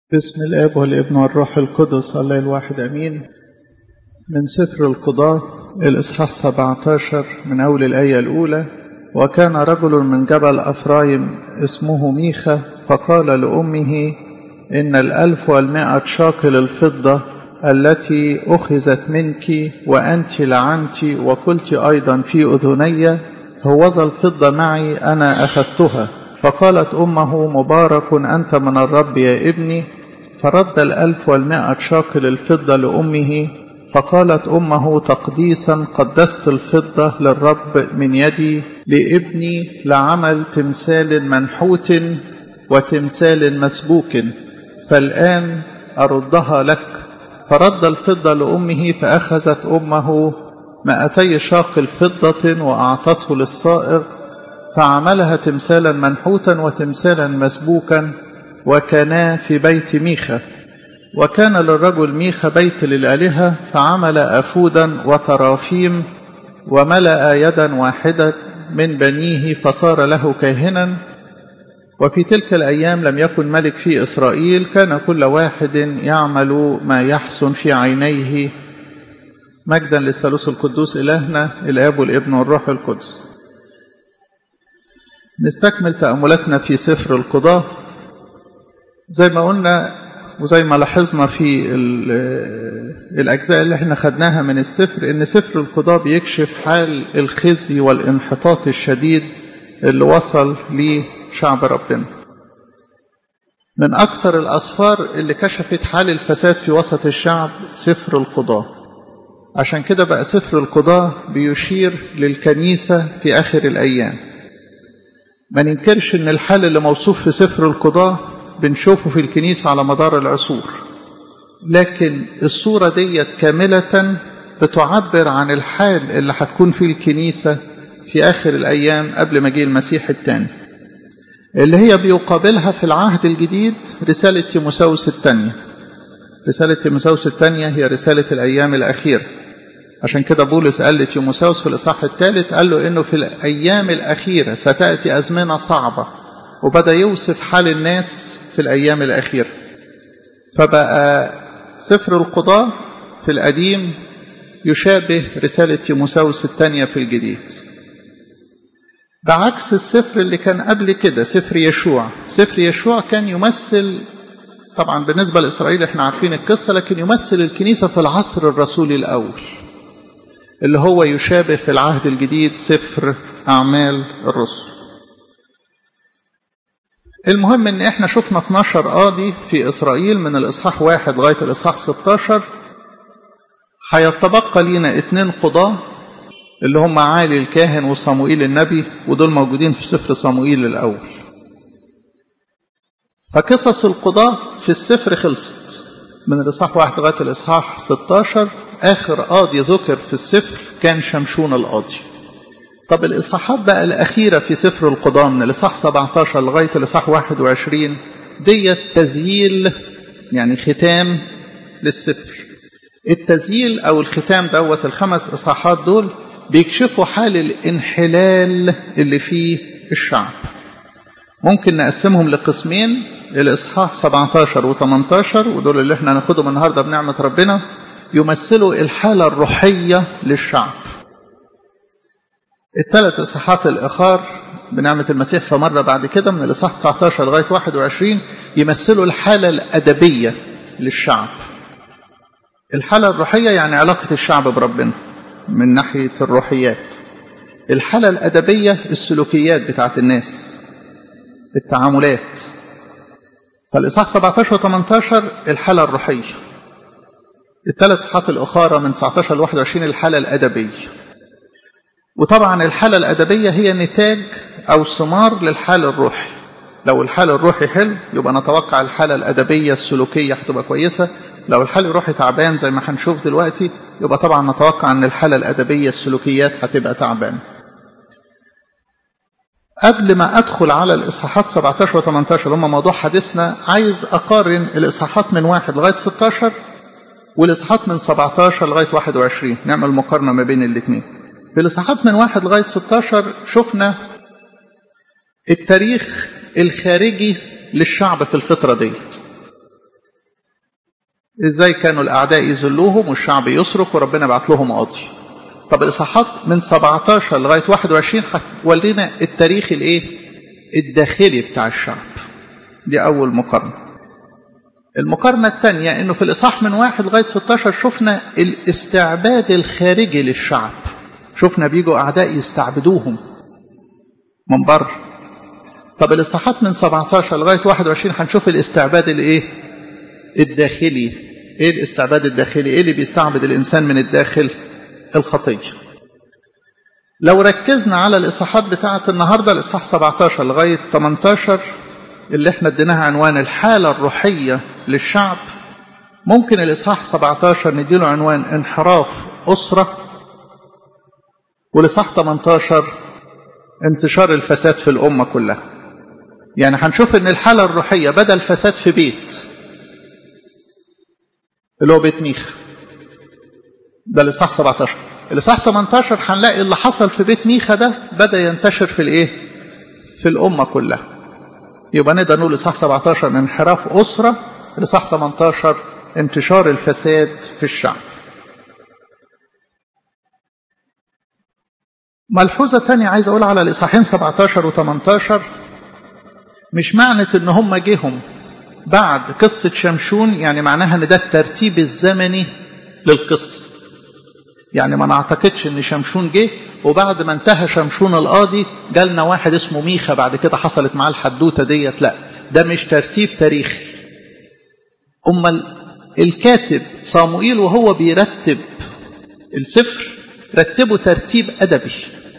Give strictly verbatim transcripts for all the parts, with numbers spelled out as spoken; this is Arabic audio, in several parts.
بسم الآب والابن والروح القدس الله الواحد أمين. من سفر القضاة الإصحاح سبعة عشر من أول الآية الأولى. وكان رجل من جبل أفرايم اسمه ميخا فقال لأمه إن الألف والمائة شاكل الفضة التي أخذت منك وأنت لعنت وقلت أيضا في أذني هوذا الفضة معي أنا أخذتها. فقالت أمه مبارك أنت من الرب يا ابني. فرد الألف والمائة شاكل الفضة لأمه. فقالت أمه تقديسا قدست الفضة للرب من يدي لابني لعمل تمثال منحوت وتمثال مسبوك، فالآن أردها لك. فرد الفضة لأمه فأخذت أمه مائتي شاكل فضة وأعطته للصائغ فعملها تمثالا منحوتا وتمثالا مسبوكا وكانا في بيت ميخا. وكان للرجل ميخا بيت للآلهة فعمل أفودا وترافيم وملأ يدا واحدة من بنيه فصار له كاهنا. وفي تلك الأيام لم يكن ملك في إسرائيل، كان كل واحد يعمل ما يحسن في عينيه. مجدا للثالوث القدوس إلهنا الآب والابن والروح القدس. نستكمل تأملاتنا في سفر القضاة. زي ما قلنا وزي ما لاحظنا في الأجزاء اللي احنا خدناها من السفر إن سفر القضاة بيكشف حال الخزي والانحطاط الشديد اللي وصل لشعب ربنا. من أكثر الأسفار اللي كشفت حال الفساد في وسط الشعب سفر القضاة. عشان كده بقى سفر القضاة بيشير للكنيسة في آخر الأيام. ما ننكرش إن الحال اللي موصوف في سفر القضاة بنشوفه في الكنيسة على مدار العصور، لكن الصورة ديت كاملة بتعبر عن الحال اللي هتكون في الكنيسة في آخر الأيام قبل مجيء المسيح الثاني، اللي هي بيقابلها في العهد الجديد رسالة تيموثاوس الثانية. رسالة تيموثاوس الثانية هي رسالة الأيام الأخيرة. عشان كده بولس قال لتيموثاوس في الإصحاح الثالث قال له إنه في الأيام الأخيرة ستأتي أزمنة صعبة، وبدأ يوصف حال الناس في الأيام الأخيرة. فبقى سفر القضاة في القديم يشابه رسالة تيموثاوس الثانية في الجديد، بعكس السفر اللي كان قبل كده سفر يشوع. سفر يشوع كان يمثل، طبعا بالنسبة لإسرائيل احنا عارفين القصة، لكن يمثل الكنيسة في العصر الرسولي الأول اللي هو يشابه في العهد الجديد سفر أعمال الرسل. المهم ان احنا شفنا اثناشر قاضي في إسرائيل من الإصحاح واحد لغاية الإصحاح ستة عشر. هيتبقى لينا اتنين قضاة اللي هم عالي الكاهن وصموئيل النبي، ودول موجودين في سفر صموئيل الأول. فقصص القضاة في السفر خلصت من الإصحاح واحد لغاية الإصحاح ستة عشر. آخر قاضي ذكر في السفر كان شمشون القاضي. طب الإصحاحات بقى الأخيرة في سفر القضاة من الإصحاح سبعة عشر لغاية الإصحاح واحد وعشرين ديت تزييل، يعني ختام للسفر. التزييل أو الختام دوت الخمس إصحاحات دول بيكشفوا حال الانحلال اللي فيه الشعب. ممكن نقسمهم لقسمين، الإصحاح سبعة عشر وثمانية عشر، ودول اللي احنا هناخدهم النهارده بنعمة ربنا، يمثلوا الحالة الروحية للشعب. الثلاث إصحاحات الآخر بنعمة المسيح فمرة بعد كده من الإصحاح تسعة عشر لغاية واحد وعشرين يمثلوا الحالة الأدبية للشعب. الحالة الروحية يعني علاقة الشعب بربنا من ناحية الروحيات. الحالة الأدبية السلوكيات بتاعت الناس، التعاملات. فالإصحاح سبعة عشر و18 الحالة الروحية. الثلاث إصحاحات الأخرى من تسعة عشر ل واحد وعشرين الحالة الأدبية. وطبعا الحالة الأدبية هي نتاج أو ثمار للحال الروحي. لو الحال الروحي حلو يبقى نتوقع الحالة الأدبية السلوكية هتبقى كويسة. لو الحال الروحي تعبان زي ما هنشوف دلوقتي يبقى طبعا نتوقع أن الحالة الأدبية السلوكيات هتبقى تعبان. قبل ما أدخل على الإصحاحات سبعة عشر و18 هم موضوع حديثنا، عايز أقارن الإصحاحات من واحد لغاية ستة عشر والإصحاحات من سبعة عشر لغاية واحد وعشرين، نعمل مقارنة ما بين الاثنين. في الإصحاحات من واحد لغاية ستة عشر شفنا التاريخ الخارجي للشعب في الفترة ديت. ازاي كانوا الاعداء يذلوهم والشعب يصرخ وربنا بعت لهم قاضي. طب الاصحاحات من سبعتاشر لغايه واحد وعشرين هتورينا التاريخ الايه الداخلي بتاع الشعب. دي اول مقارنه. المقارنه الثانيه انه في الاصحاح من واحد لغايه ستاشر شفنا الاستعباد الخارجي للشعب. شفنا بيجوا اعداء يستعبدوهم من بره. طب الاصحاحات من سبعتاشر لغايه واحد وعشرين هنشوف الاستعباد الايه الداخلي. ايه الاستعباد الداخلي؟ ايه اللي بيستعبد الانسان من الداخل؟ الخطيه. لو ركزنا على الاصحاحات بتاعه النهارده الاصحاح سبعتاشر لغايه تمنتاشر اللي احنا اديناها عنوان الحاله الروحيه للشعب، ممكن الاصحاح سبعتاشر نديله عنوان انحراف اسره، والاصحاح تمنتاشر انتشار الفساد في الامه كلها. يعني هنشوف ان الحاله الروحيه بدا الفساد في بيت اللي هو بيت ميخا، ده الاصحاح سبعتاشر. الاصحاح تمنتاشر هنلاقي اللي حصل في بيت ميخا ده بدا ينتشر في الايه في الامه كلها. يبقى نقدر نقول الاصحاح سبعتاشر انحراف اسره، الاصحاح تمنتاشر انتشار الفساد في الشعب. ملحوظه ثانيه عايز اقول على الاصحاحين سبعتاشر وتمنتاشر، مش معنى ان هم جيهم بعد قصه شمشون يعني معناها ان ده الترتيب الزمني للقصه. يعني ما نعتقدش ان شمشون جه وبعد ما انتهى شمشون القاضي جالنا واحد اسمه ميخا بعد كده حصلت معاه الحدوته ديت. لا، ده مش ترتيب تاريخي. امال الكاتب صاموئيل وهو بيرتب السفر رتبه ترتيب ادبي،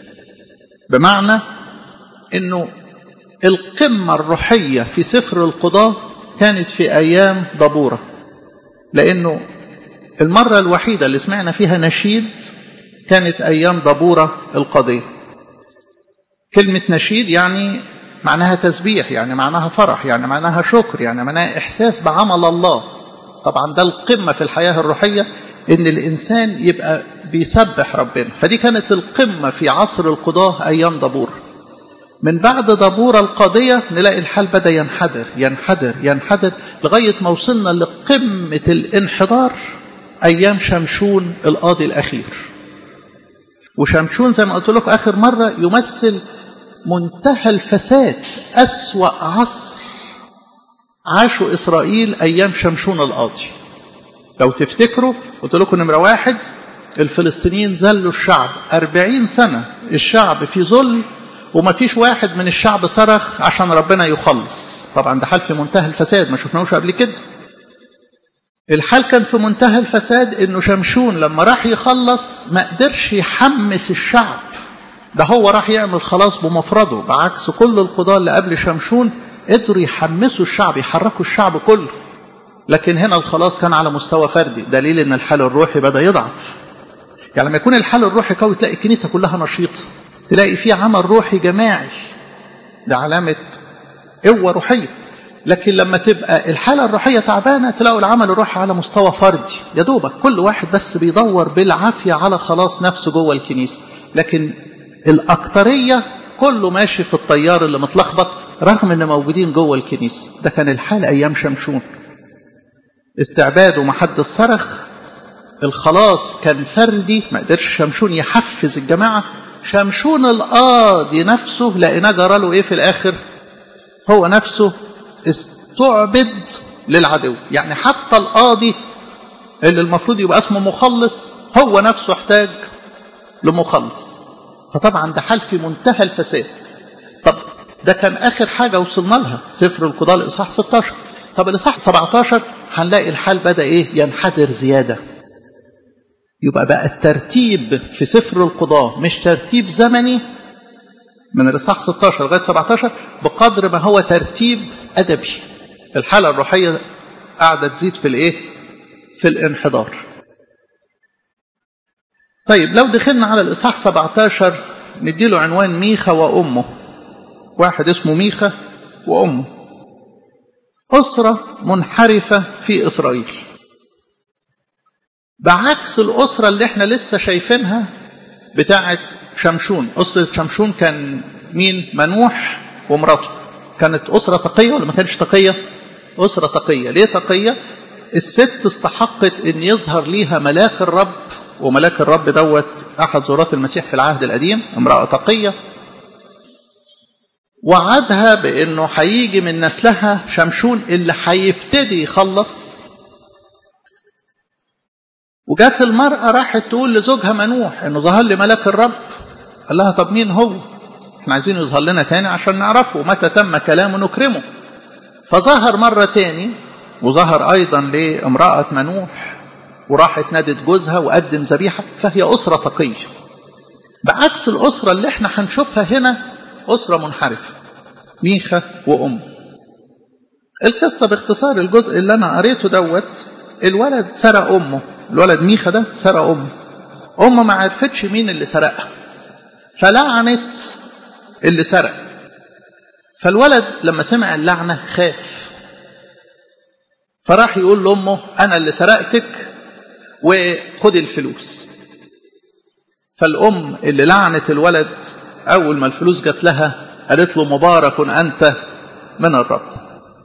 بمعنى انه القمه الروحيه في سفر القضاه كانت في ايام دبوره، لانه المرة الوحيدة اللي سمعنا فيها نشيد كانت أيام دبورة القضية. كلمة نشيد يعني معناها تسبيح، يعني معناها فرح، يعني معناها شكر، يعني معناها إحساس بعمل الله. طبعا ده القمة في الحياة الروحية إن الإنسان يبقى بيسبح ربنا. فدي كانت القمة في عصر القضاة أيام دبورة. من بعد دبورة القضية نلاقي الحال بدأ ينحدر ينحدر ينحدر لغاية ما وصلنا لقمة الانحدار أيام شمشون القاضي الأخير. وشمشون زي ما قلت لكم آخر مرة يمثل منتهى الفساد. أسوأ عصر عاشوا إسرائيل أيام شمشون القاضي. لو تفتكروا قلت لكم نمرة واحد، الفلسطينيين ذلوا الشعب أربعين سنة، الشعب في ذل وما فيش واحد من الشعب صرخ عشان ربنا يخلص. طبعا ده حال في منتهى الفساد ما شفناهوش قبل كده. الحال كان في منتهى الفساد انه شمشون لما راح يخلص ما قدرش يحمس الشعب، ده هو راح يعمل خلاص بمفرده، بعكس كل القضاة اللي قبل شمشون قدروا يحمسوا الشعب يحركوا الشعب كله. لكن هنا الخلاص كان على مستوى فردي، دليل ان الحال الروحي بدأ يضعف. يعني لما يكون الحال الروحي قوي تلاقي الكنيسة كلها نشيطة، تلاقي فيه عمل روحي جماعي، ده علامة قوة روحية. لكن لما تبقى الحالة الروحية تعبانة تلاقوا العمل الروحي على مستوى فردي، يا دوبك كل واحد بس بيدور بالعافية على خلاص نفسه جوه الكنيسة. لكن الأكترية كله ماشي في الطيار اللي متلخبط رغم ان موجودين جوه الكنيسة. ده كان الحال أيام شمشون، استعباد ومحد الصرخ. الخلاص كان فردي، ما قدرش شمشون يحفز الجماعة. شمشون القاضي نفسه لقيناه جرى له ايه في الآخر؟ هو نفسه استعبد للعدو. يعني حتى القاضي اللي المفروض يبقى اسمه مخلص هو نفسه احتاج لمخلص. فطبعا ده حال في منتهى الفساد. طب ده كان آخر حاجة وصلنا لها سفر القضاء الإصحاح ستاشر. طب الإصحاح سبعتاشر هنلاقي الحال بدأ إيه؟ ينحدر زيادة. يبقى بقى الترتيب في سفر القضاء مش ترتيب زمني من الإصحاح ستاشر لغاية سبعتاشر بقدر ما هو ترتيب أدبي. الحالة الروحية قاعدة تزيد في الإيه؟ في الانحدار. طيب لو دخلنا على الإصحاح سبعتاشر نديله عنوان ميخا وأمه. واحد اسمه ميخا وأمه، أسرة منحرفة في إسرائيل، بعكس الأسرة اللي احنا لسه شايفينها بتاعت شمشون. أسرة شمشون كان مين؟ منوح ومراته. كانت أسرة تقية ولا ما كانش تقية؟ أسرة تقية. ليه تقية؟ الست استحقت ان يظهر ليها ملاك الرب، وملاك الرب دوت احد زورات المسيح في العهد القديم، امرأة تقية، وعدها بانه هيجي من نسلها شمشون اللي هيبتدي يخلص. وجات المرأة راحت تقول لزوجها منوح انه ظهر لي ملاك الرب. قال لها طب مين هو؟ احنا عايزين يظهر لنا تاني عشان نعرفه، متى تم كلامه نكرمه. فظهر مرة تاني، وظهر ايضا لامرأة منوح، وراحت نادت جوزها وقدم ذبيحة. فهي أسرة تقية، بعكس الأسرة اللي احنا هنشوفها هنا، أسرة منحرفة، ميخا وأم. القصة باختصار الجزء اللي أنا قريته دوت، الولد سرق أمه، الولد ميخا ده سرق أمه، أمه ما عرفتش مين اللي سرقها، فلعنت اللي سرق. فالولد لما سمع اللعنة خاف، فراح يقول لأمه أنا اللي سرقتك وخد الفلوس. فالأم اللي لعنت الولد أول ما الفلوس جت لها قالت له مبارك أنت من الرب.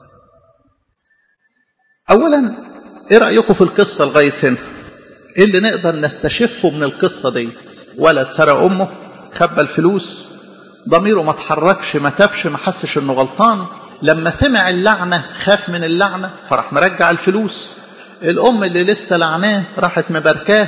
أولا إيه رأيكم في القصة لغاية هنا؟ إيه اللي نقدر نستشفه من القصة دي؟ ولد سرق أمه، خبى الفلوس، ضميره ما تحركش، ما تابش، ما حسش إنه غلطان. لما سمع اللعنة خاف من اللعنة فراح مرجع الفلوس. الأم اللي لسه لعناه راحت مباركاه،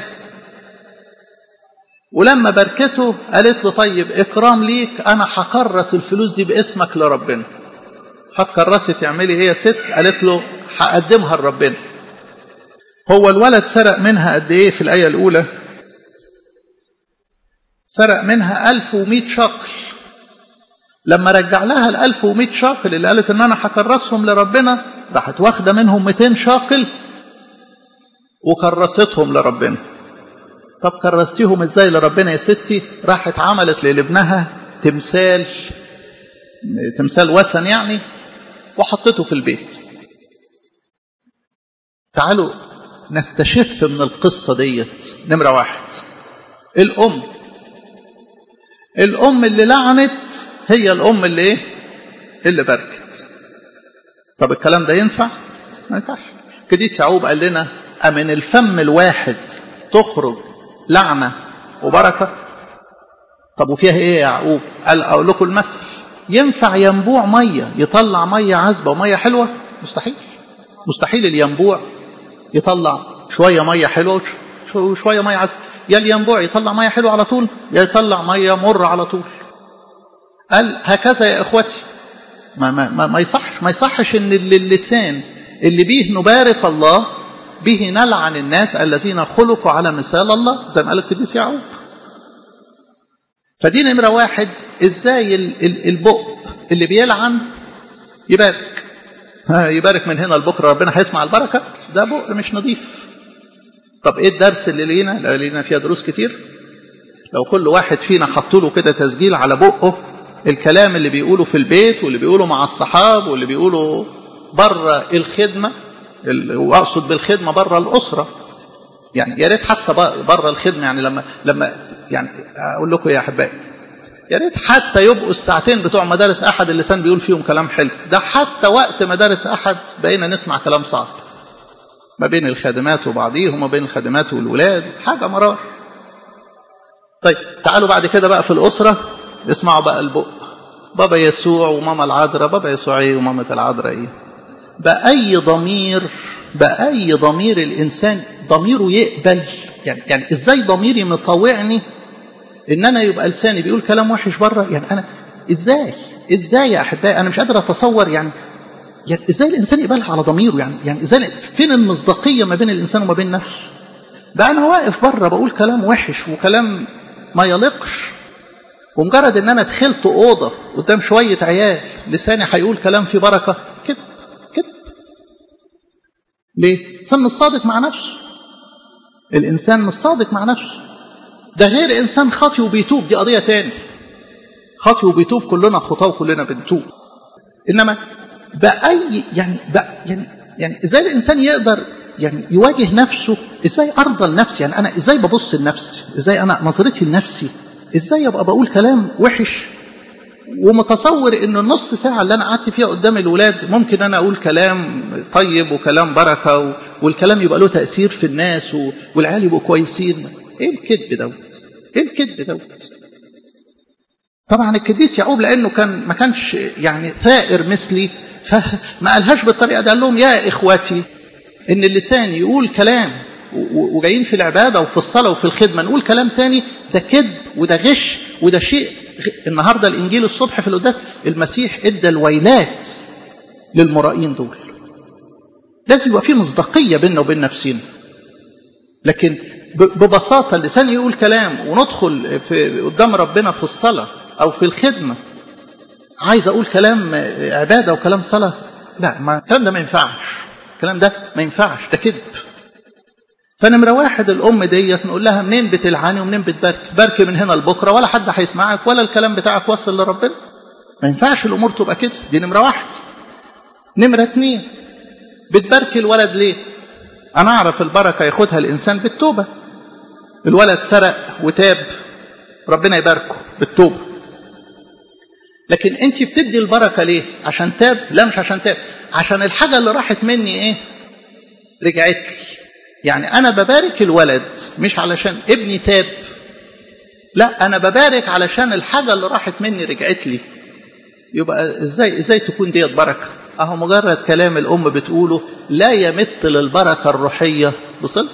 ولما باركته قالت له طيب إكرام ليك، أنا هكرس الفلوس دي باسمك لربنا. هتكرسي تعملي إيه يا ست؟ قالت له هقدمها لربنا. هو الولد سرق منها قد إيه في الآية الأولى؟ سرق منها ألف ومئة شاقل. لما رجع لها الألف ومئة شاقل اللي قالت إن أنا هكرسهم لربنا، راحت واخدة منهم مئتين شاقل وكرستهم لربنا. طب كرستيهم ازاي لربنا يا ستي؟ راحت عملت لابنها تمثال، تمثال وثن يعني، وحطته في البيت. تعالوا نستشف من القصة ديت. نمرة واحد، الأم الأم اللي لعنت هي الأم اللي ايه؟ اللي باركت. طب الكلام ده ينفع؟ ما ينفعش. قديس يعقوب قال لنا أمن الفم الواحد تخرج لعنة وبركة. طب وفيها ايه يا يعقوب؟ قال اقول لكم المثل، ينفع ينبوع مية يطلع مية عذبة ومية حلوة؟ مستحيل. مستحيل الينبوع يطلع شوية مية حلوة وشوية مية عذبة. يا الينبوع يطلع مية حلوة على طول، يا يطلع مية مر على طول. قال هكذا يا اخوتي، ما, ما, ما, ما يصحش ما يصحش ان اللسان اللي بيه نبارك الله به نلعن الناس الذين خلقوا على مثال الله، زي ما قال القديس يعقوب. فدي نمرة واحد. ازاي البق اللي بيلعن يبارك؟ ها يبارك من هنا لبكره ربنا هيسمع البركة؟ ده بق مش نظيف. طب ايه الدرس اللي لينا؟ لا لينا فيها دروس كتير. لو كل واحد فينا حط له كده تسجيل على بقه الكلام اللي بيقوله في البيت واللي بيقوله مع الصحاب واللي بيقوله بره الخدمة، واقصد بالخدمه بره الاسره، يعني يا ريت حتى بره الخدمه، يعني لما لما يعني اقول لكم يا احبائي، يا ريت حتى يبقوا الساعتين بتوع مدارس احد اللسان بيقول فيهم كلام حلو. ده حتى وقت مدارس احد بقينا نسمع كلام صعب ما بين الخادمات وبعضيهم وما بين الخادمات والولاد، حاجه مرار. طيب تعالوا بعد كده بقى في الاسره اسمعوا بقى البق، بابا يسوع وماما العذراء، بابا يسوع ايه وماما العذراء ايه؟ بأي ضمير بأي ضمير الإنسان ضميره يقبل؟ يعني يعني إزاي ضميري مطوعني إن أنا يبقى لساني بيقول كلام وحش بره؟ يعني أنا إزاي إزاي يا أحبائي؟ أنا مش قادر أتصور يعني يعني إزاي الإنسان يقبلها على ضميره؟ يعني يعني إزاي؟ فين المصداقية ما بين الإنسان وما بين نفسه؟ بقى أنا واقف بره بقول كلام وحش وكلام ما يليقش، ومجرد إن أنا دخلت أوضة قدام شوية عيال لساني هيقول كلام فيه بركة كده كده. ليه؟ الإنسان مش صادق مع نفسه. الإنسان مش صادق مع نفسه. ده غير إنسان خاطي وبيتوب، دي قضية تاني. خاطي وبيتوب، كلنا خطاة وكلنا بنتوب. إنما بأي يعني بأ يعني يعني إزاي الإنسان يقدر يعني يواجه نفسه؟ إزاي أرضى لنفسي؟ يعني أنا إزاي ببص لنفسي؟ إزاي أنا نظرتي لنفسي؟ إزاي أبقى بقول كلام وحش ومتصور إن النص ساعة اللي أنا قعدت فيها قدام الولاد ممكن أنا أقول كلام طيب وكلام بركة والكلام يبقى له تأثير في الناس والعيال يبقوا كويسين. ايه الكذب دوت؟ ايه الكذب دوت؟ طبعا القديس يعقوب لانه كان ما كانش يعني ثائر مثلي فما قالهاش بالطريقه دي. قال لهم يا اخواتي ان اللسان يقول كلام وجايين في العباده وفي الصلاه وفي الخدمه نقول كلام تاني، ده كذب وده غش وده شيء. النهارده الانجيل الصبح في القداس المسيح ادى الويلات للمرائين دول. لازم يبقى في مصداقيه بيننا وبين نفسنا. لكن ببساطه اللسان يقول كلام وندخل في قدام ربنا في الصلاه او في الخدمه عايز اقول كلام عباده وكلام صلاه، لا، ما الكلام ده ما ينفعش. الكلام ده ما ينفعش، ده كذب. فنمرة واحد الأم ديت نقول لها منين بتلعني ومنين بتبارك؟ بارك من هنا لبكرة ولا حد هيسمعك ولا الكلام بتاعك وصل لربنا. ما ينفعش الأمور تبقى كده. دي نمرة واحد. نمرة اتنين بتبارك الولد ليه؟ أنا أعرف البركة ياخدها الإنسان بالتوبة. الولد سرق وتاب ربنا يباركه بالتوبة. لكن أنت بتدي البركة ليه؟ عشان تاب؟ لا، مش عشان تاب، عشان الحاجة اللي راحت مني إيه؟ رجعت لي. يعني أنا ببارك الولد مش علشان ابني تاب، لا، أنا ببارك علشان الحاجة اللي راحت مني رجعت لي. يبقى إزاي إزاي تكون ديت بركة؟ أهو مجرد كلام الأم بتقوله لا يمت للبركة الروحية بصلة.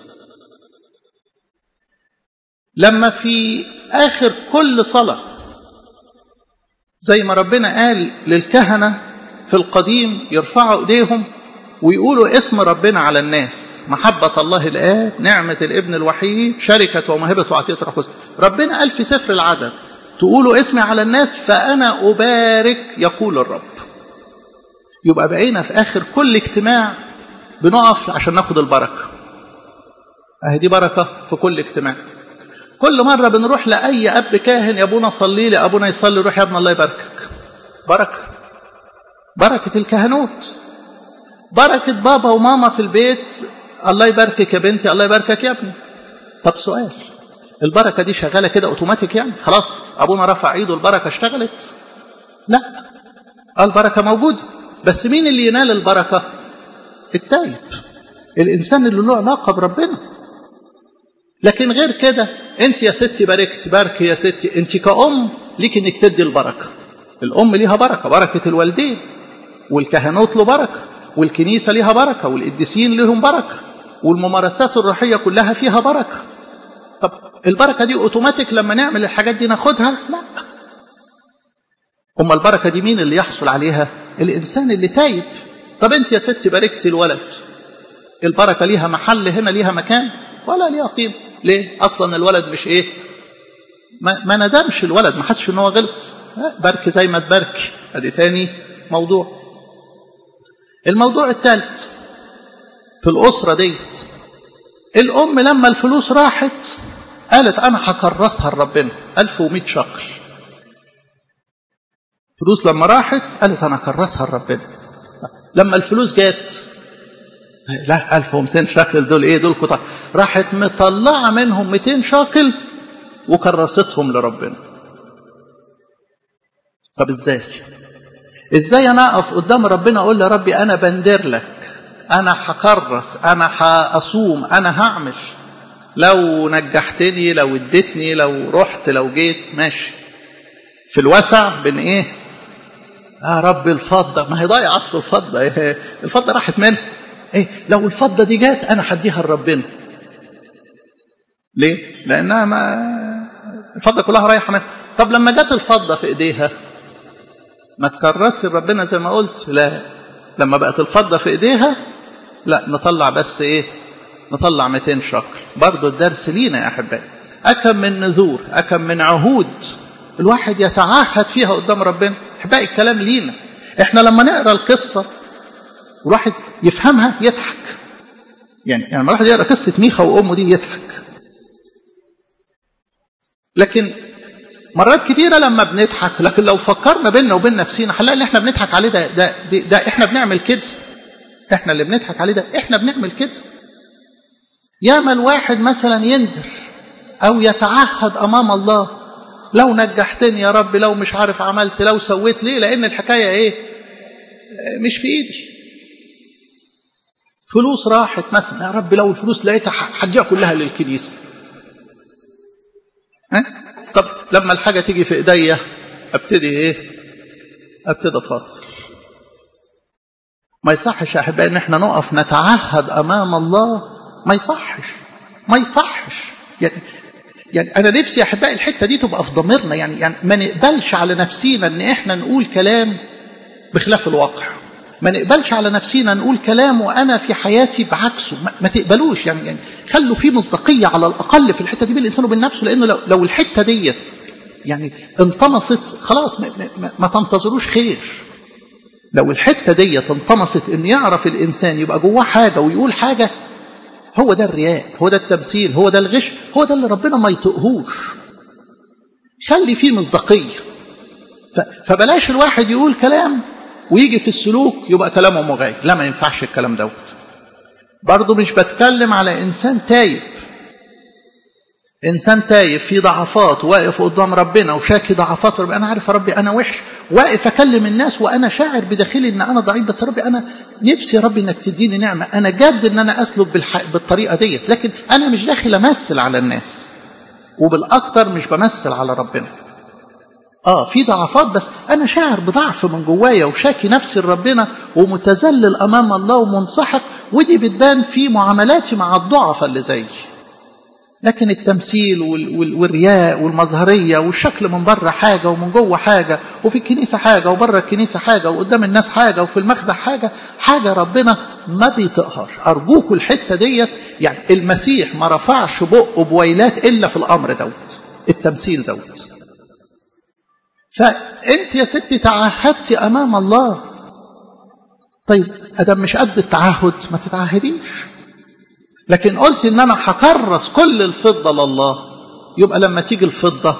لما في آخر كل صلاة زي ما ربنا قال للكهنة في القديم يرفعوا إيديهم ويقولوا اسم ربنا على الناس، محبة الله الآب، نعمة الابن الوحيد، شركة وموهبة وعطية الروح القدس. ربنا قال في سفر العدد تقولوا اسمي على الناس فأنا أبارك يقول الرب. يبقى بقينا في آخر كل اجتماع بنقف عشان ناخد البركة. اهي دي بركة في كل اجتماع. كل مرة بنروح لأي أب كاهن، يا أبونا صلي لي، أبونا يصلي، روح يا ابن الله يباركك. بركة، بركة الكهنوت، بركة بابا وماما في البيت، الله يباركك يا بنتي، الله يباركك يا ابني. طب سؤال، البركة دي شغالة كده اوتوماتيك؟ يعني خلاص أبونا رفع ايده البركة اشتغلت؟ لا، البركة موجودة، بس مين اللي ينال البركة؟ التائب، الإنسان اللي له علاقة بربنا. لكن غير كده انت يا ستي باركتي، باركي يا ستي، انت كأم ليك انك تدي البركة. الأم ليها بركة، بركة الوالدين، والكهنوت له بركة، والكنيسة ليها بركة، والقديسين لهم بركة، والممارسات الروحية كلها فيها بركة. طب البركة دي اوتوماتيك لما نعمل الحاجات دي ناخدها؟ لا. أما البركة دي مين اللي يحصل عليها؟ الإنسان اللي تايب. طب انت يا ستي باركتي الولد، البركة ليها محل هنا، ليها مكان ولا ليها قيمة؟ ليه؟ أصلا الولد مش إيه؟ ما, ما ندمش الولد، ما حسش إن هو غلط. بارك زي ما تبارك. ادي تاني موضوع. الموضوع الثالث في الأسرة ديت، الأم لما الفلوس راحت قالت أنا هكرسها لربنا ألف ومئة شقل. فلوس لما راحت قالت أنا هكرسها لربنا. لما الفلوس جات، لا، ألف ومئتين شقل دول إيه؟ دول قطع. راحت مطلعة منهم مئتين شقل وكرستهم لربنا. طب إزاي؟ إزاي أنا أقف قدام ربنا أقول يا ربي أنا بندر لك، أنا هكرس، أنا هأصوم، أنا هعمل، لو نجحتني، لو اديتني، لو رحت، لو جيت، ماشي. في الوسع بن إيه؟ آه رب الفضة، ما هي ضايع أصل الفضة، إيه؟ الفضة راحت منها. إيه؟ لو الفضة دي جات أنا هديها لربنا. ليه؟ لأنها ما الفضة كلها رايحة منها. طب لما جات الفضة في إيديها ما تكرسي ربنا زي ما قلت؟ لا. لما بقت الفضة في إيديها، لا، نطلع بس إيه؟ نطلع مئتين شقل. برضو الدرس لينا يا أحبائي. أكم من نذور، أكم من عهود الواحد يتعهد فيها قدام ربنا. أحبائي الكلام لينا. إحنا لما نقرأ القصة الواحد يفهمها يضحك. يعني يعني لما الواحد يقرأ قصة ميخا وأمه دي يضحك. لكن مرات كتيرة لما بنضحك، لكن لو فكرنا بيننا وبين نفسينا هنلاقي اللي احنا بنضحك عليه ده ده, ده ده احنا بنعمل كده. احنا اللي بنضحك عليه ده احنا بنعمل كده. ياما الواحد مثلا يندر او يتعهد امام الله، لو نجحتني يا رب، لو مش عارف عملت، لو سويت. ليه؟ لان الحكاية ايه؟ مش في ايدي. فلوس راحت مثلا، يا رب لو الفلوس لقيتها هديها كلها للكنيسة. ها؟ طب لما الحاجة تيجي في ايديا ابتدي ايه؟ ابتدي افاصل. ما يصحش يا احبائي ان احنا نقف نتعهد امام الله، ما يصحش ما يصحش. يعني يعني انا نفسي يا احبائي الحته دي تبقى في ضميرنا، يعني يعني ما نقبلش على نفسينا ان احنا نقول كلام بخلاف الواقع، ما نقبلش على نفسينا نقول كلام وانا في حياتي بعكسه، ما, ما تقبلوش. يعني يعني خلوا في مصداقيه على الاقل في الحته دي بين الانسان وبين نفسه، لانه لو, لو الحته ديت يعني انطمست خلاص ما, ما, ما تنتظروش خير. لو الحته ديت انطمست ان يعرف الانسان يبقى جواه حاجه ويقول حاجه، هو ده الرياء، هو ده التمثيل، هو ده الغش، هو ده اللي ربنا ما يطقهوش. خلي فيه مصداقيه. فبلاش الواحد يقول كلام ويجي في السلوك يبقى كلامه مغاير. لا، ما ينفعش الكلام دوت. برضو مش بتكلم على إنسان تايب. إنسان تايب في ضعفات واقف قدام ربنا وشاكي ضعفات ربنا، أنا عارف يا ربي أنا وحش، واقف أكلم الناس وأنا شاعر بداخلي إن أنا ضعيف، بس يا ربي أنا نفسي يا ربي إنك تديني نعمة، أنا جد إن أنا أسلك بالطريقة ديت، لكن أنا مش داخل أمثل على الناس، وبالأكتر مش بمثل على ربنا. آه في ضعفات، بس أنا شاعر بضعف من جوايا وشاكي نفسي لربنا ومتذلل أمام الله ومنسحق، ودي بتبان في معاملاتي مع الضعفاء اللي زي. لكن التمثيل والرياء والمظهرية والشكل من بره حاجة ومن جوه حاجة، وفي الكنيسة حاجة وبره الكنيسة حاجة وقدام الناس حاجة وفي المخدع حاجة، حاجة ربنا ما بيطقهاش. أرجوكوا الحتة ديت، يعني المسيح ما رفعش بقه بويلات إلا في الأمر دوت، التمثيل دوت. فأنت يا ستي تعهدتي أمام الله، طيب أدم مش قد التعهد ما تتعهديش. لكن قلت إن أنا هكرس كل الفضة لله، يبقى لما تيجي الفضة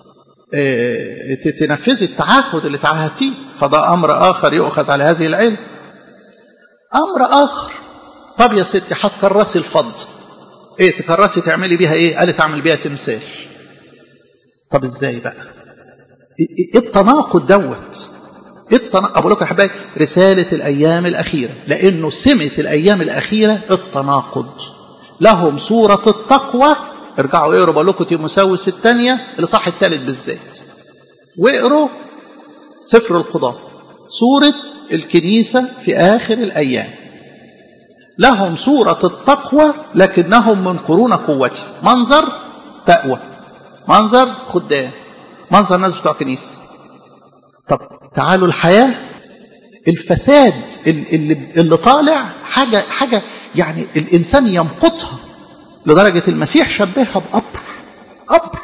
تنفذي التعهد اللي تعهدتيه، فده أمر آخر يؤخذ على هذه العلم. أمر آخر، طب يا ستي هتكرسي الفضة، إيه تكرسي تعملي بيها إيه؟ قالت أعمل بيها تمثال. طب إزاي بقى؟ إيه التناقض دوت؟ إيه التناقض؟ أقول لكم يا حبايبي رسالة الأيام الأخيرة، لأنه سمة الأيام الأخيرة التناقض. لهم صورة التقوى، ارجعوا اقروا بقول لكم تيموثاوس الثانية الإصحاح الثالث بالذات، واقروا سفر القضاء، صورة الكنيسة في آخر الأيام. لهم صورة التقوى لكنهم منكرون قوتي. منظر تقوى، منظر خدام، منظر ناس بتوع كنيسة. طب تعالوا الحياة، الفساد اللي, اللي طالع حاجة حاجة يعني الإنسان يمقتها، لدرجة المسيح شبهها بقبر. قبر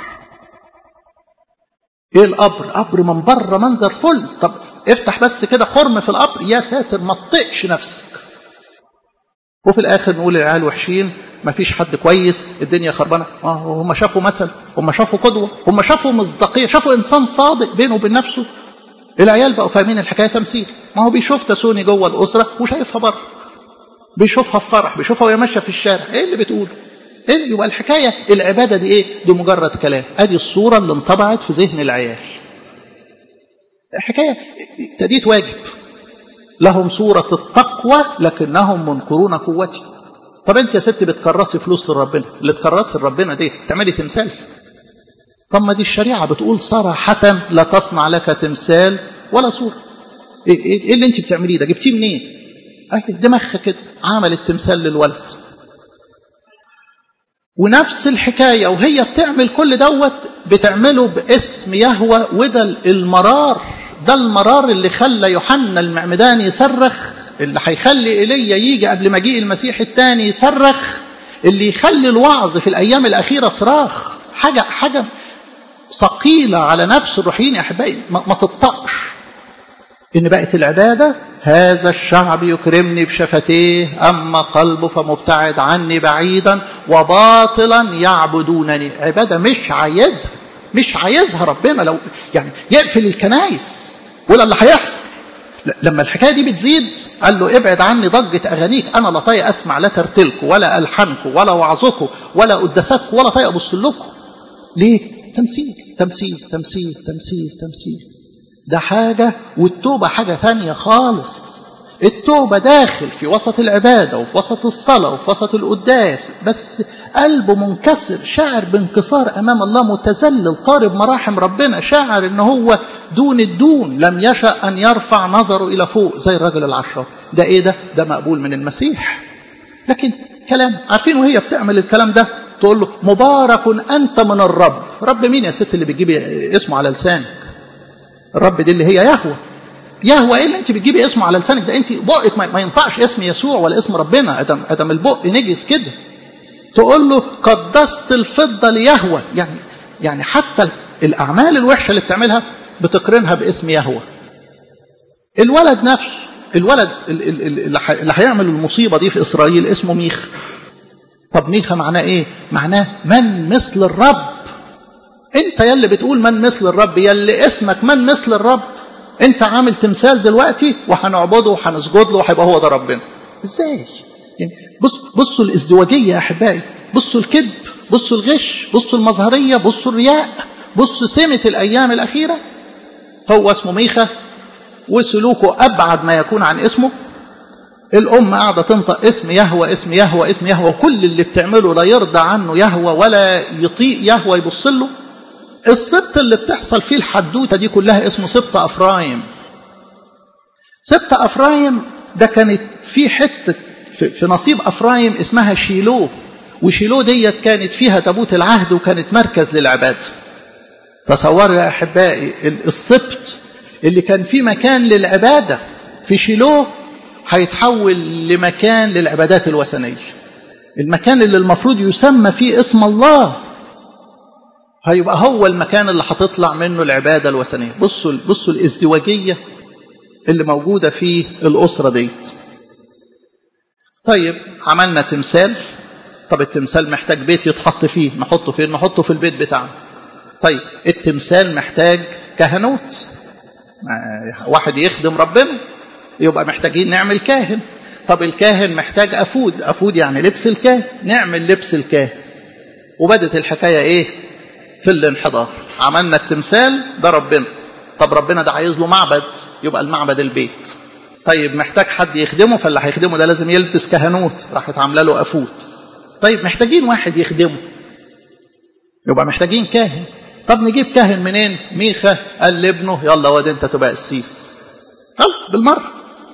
ايه القبر؟ قبر من بره منظر فل، طب افتح بس كده خرم في القبر، يا ساتر ما تطقش نفسك. وفي الآخر نقول العيال وحشين، ما فيش حد كويس، الدنيا خربانة. اه هم شافوا مثل، هم شافوا قدوة، هم شافوا مصداقية، شافوا إنسان صادق بينه وبين نفسه. العيال بقوا فاهمين الحكاية تمثيل، ما هو بيشوف تسوني جوه الأسرة وشايفها بره، بيشوفها في فرح، بيشوفها وهي ماشية في الشارع، ايه اللي بتقوله؟ ايه؟ يبقى الحكاية العبادة دي ايه؟ دي مجرد كلام. ادي الصورة اللي انطبعت في ذهن العيال. الحكاية تديت واجب. لهم صورة التقوى لكنهم منكرون قوتي. طب انت يا ست بتكرسي فلوس لربنا، اللي تكرسي لربنا دي تعملي تمثال؟ طب ما دي الشريعة بتقول صراحة لا تصنع لك تمثال ولا صورة. ايه, إيه, إيه اللي انت بتعمليه ده؟ جبتيه منين؟ ايه دماغها كده عملت تمثال للولد. ونفس الحكاية وهي بتعمل كل دوت بتعمله باسم يهوه. وده المرار، ده المرار اللي خلى يوحنا المعمدان يصرخ، اللي هيخلي ايليا يجي قبل مجيء المسيح الثاني يصرخ، اللي يخلي الوعظ في الايام الاخيره صراخ. حاجه حاجه ثقيله على نفس الروحيين يا احبائي، ما, ما تطقش. ان بقت العباده هذا الشعب يكرمني بشفتيه اما قلبه فمبتعد عني بعيدا وباطلا يعبدونني. عباده مش عايزها، مش عايزها ربنا. لو يعني يقفل الكنايس ولا اللي هيحصل. لما الحكايه دي بتزيد قال له ابعد عني ضجه اغانيك، انا لا طايق اسمع لا ترتلكم ولا الحانكم ولا وعظكم ولا قداساتكم ولا طايق ابص لكم. ليه؟ تمثيل تمثيل تمثيل تمثيل تمثيل. ده حاجه والتوبه حاجه ثانيه خالص. التوبة داخل في وسط العبادة وفي وسط الصلاة وفي وسط القداس، بس قلبه منكسر، شاعر بانكسار أمام الله، متذلل، طالب مراحم ربنا، شاعر إن هو دون الدون، لم يشأ أن يرفع نظره إلى فوق زي الرجل العشار. ده إيه ده؟ ده مقبول من المسيح. لكن كلام عارفين، وهي بتعمل الكلام ده تقول له مبارك أنت من الرب. رب مين يا ست اللي بتجيبي اسمه على لسانك؟ الرب دي اللي هي يهوه. يهوه ايه اللي انت بتجيبي اسمه على لسانك ده؟ انت بقك ما ينطقش اسم يسوع ولا اسم ربنا، ادم ادم البق نجس كده. تقول له قدست الفضه ليهوه، يعني يعني حتى الاعمال الوحشه اللي بتعملها بتقرنها باسم يهوه. الولد نفسه، الولد اللي هيعمل المصيبه دي في اسرائيل اسمه ميخا. طب ميخا معناه ايه؟ معناه من مثل الرب. انت يلي بتقول من مثل الرب، يلي اسمك من مثل الرب، انت عامل تمثال دلوقتي وهنعبده وهنسجد له وهيبقى هو ده ربنا. ازاي؟ يعني بص بصوا الازدواجيه يا احبائي، بصوا الكذب، بصوا الغش، بصوا المظهريه، بصوا الرياء، بصوا سمه الايام الاخيره. هو اسمه ميخا وسلوكه ابعد ما يكون عن اسمه. الام قاعده تنطق اسم يهوه اسم يهوه اسم يهوه، وكل اللي بتعمله لا يرضى عنه يهوه ولا يطيق يهوه يبص له. السبط اللي بتحصل فيه الحدوته دي كلها اسمه سبط افرايم. سبط افرايم ده كانت في حته في نصيب افرايم اسمها شيلو، وشيلو ديت كانت فيها تابوت العهد وكانت مركز للعباده. تصوروا يا احبائي السبط اللي كان فيه مكان للعباده في شيلو هيتحول لمكان للعبادات الوثنيه. المكان اللي المفروض يسمى فيه اسم الله هيبقى هو المكان اللي هتطلع منه العبادة الوثنية. بصوا بصوا الازدواجية اللي موجودة في الأسرة ديت. طيب عملنا تمثال، طب التمثال محتاج بيت يتحط فيه، نحطه فين؟ نحطه في البيت بتاعنا. طيب التمثال محتاج كهنوت، واحد يخدم ربنا، يبقى محتاجين نعمل كاهن. طب الكاهن محتاج أفود، أفود يعني لبس الكاهن، نعمل لبس الكاهن. وبدت الحكاية إيه؟ في الانحدار. عملنا التمثال ده ربنا، طب ربنا ده عايز له معبد، يبقى المعبد البيت. طيب محتاج حد يخدمه، فاللي هيخدمه ده لازم يلبس كهنوت، راحت عامله له أفوت. طيب محتاجين واحد يخدمه، يبقى محتاجين كاهن. طب نجيب كاهن منين؟ ميخا قال لابنه يلا واد انت تبقى قسيس. طب بالمره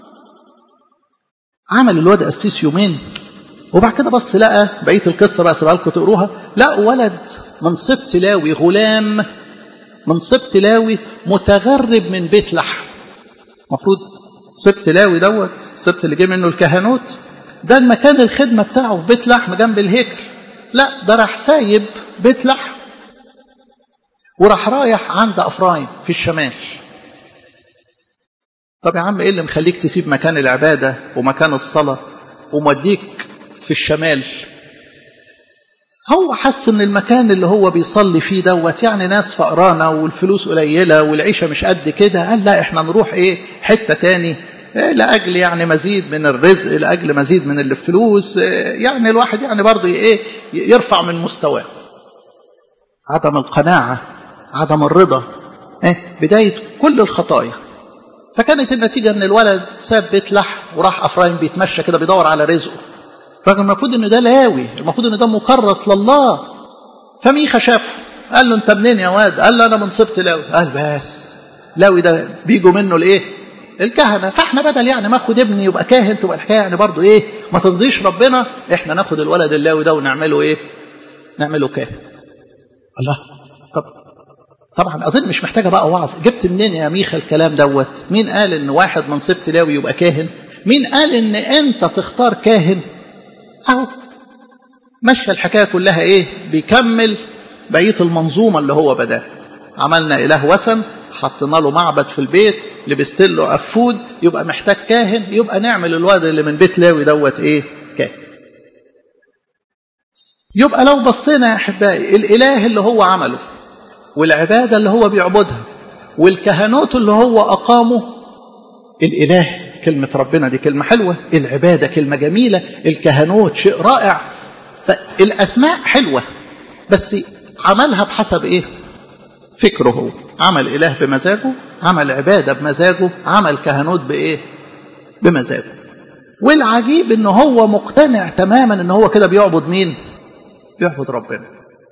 عمل الواد قسيس يومين، وبعد كده بص لقى بقيه القصه بقى سيبها لكم تقروها. لا ولد من سبط لاوي، غلام من سبط لاوي متغرب من بيت لحم. المفروض سبط لاوي دوت سبط اللي جه منه الكهنوت، ده المكان الخدمه بتاعه في بيت لحم جنب الهيكل. لا ده راح سايب بيت لحم وراح رايح عند افرايم في الشمال. طب يا عم ايه اللي مخليك تسيب مكان العباده ومكان الصلاه وموديك في الشمال؟ هو حس ان المكان اللي هو بيصلي فيه دوت يعني ناس فقرانه والفلوس قليله والعيشه مش قد كده. قال لا احنا نروح ايه حته تاني، إيه لاجل يعني مزيد من الرزق، لاجل مزيد من الفلوس، إيه يعني الواحد يعني برضه ايه يرفع من مستواه. عدم القناعه، عدم الرضا، إيه بدايه كل الخطايا. فكانت النتيجه ان الولد ساب بيت لحم وراح افرايم بيتمشى كده بيدور على رزقه، رغم المفروض ان ده لاوي، المفروض ان ده مكرس لله. فميخا شافه قال له انت منين يا واد؟ قال له انا من سبط لاوي. قال بس لاوي ده بيجوا منه الايه؟ الكهنه، فاحنا بدل يعني ما اخد ابني يبقى كاهن تبقى الحكايه يعني برضه ايه ما ترضيش ربنا، احنا ناخد الولد اللاوي ده ونعمله ايه؟ نعمله كاهن. الله. طب طبعا اظن مش محتاجه بقى وعظ. جبت منين يا ميخا الكلام دوت؟ مين قال ان واحد من سبط لاوي يبقى كاهن؟ مين قال ان انت تختار كاهن؟ اهو مشى الحكايه كلها ايه؟ بيكمل بقيه المنظومه اللي هو بدأ. عملنا اله وثن، حطينا له معبد في البيت، لبست له افود، يبقى محتاج كاهن، يبقى نعمل الواد اللي من بيت لاوي دوت ايه؟ كاهن. يبقى لو بصينا يا احبائي الاله اللي هو عمله والعباده اللي هو بيعبدها والكهنوت اللي هو اقامه، الاله كلمة ربنا دي كلمة حلوة، العبادة كلمة جميلة، الكهنوت شيء رائع. فالأسماء حلوة بس عملها بحسب إيه؟ فكره هو. عمل إله بمزاجه، عمل عبادة بمزاجه، عمل كهنوت بإيه؟ بمزاجه. والعجيب ان هو مقتنع تماما ان هو كده بيعبد مين؟ بيعبد ربنا.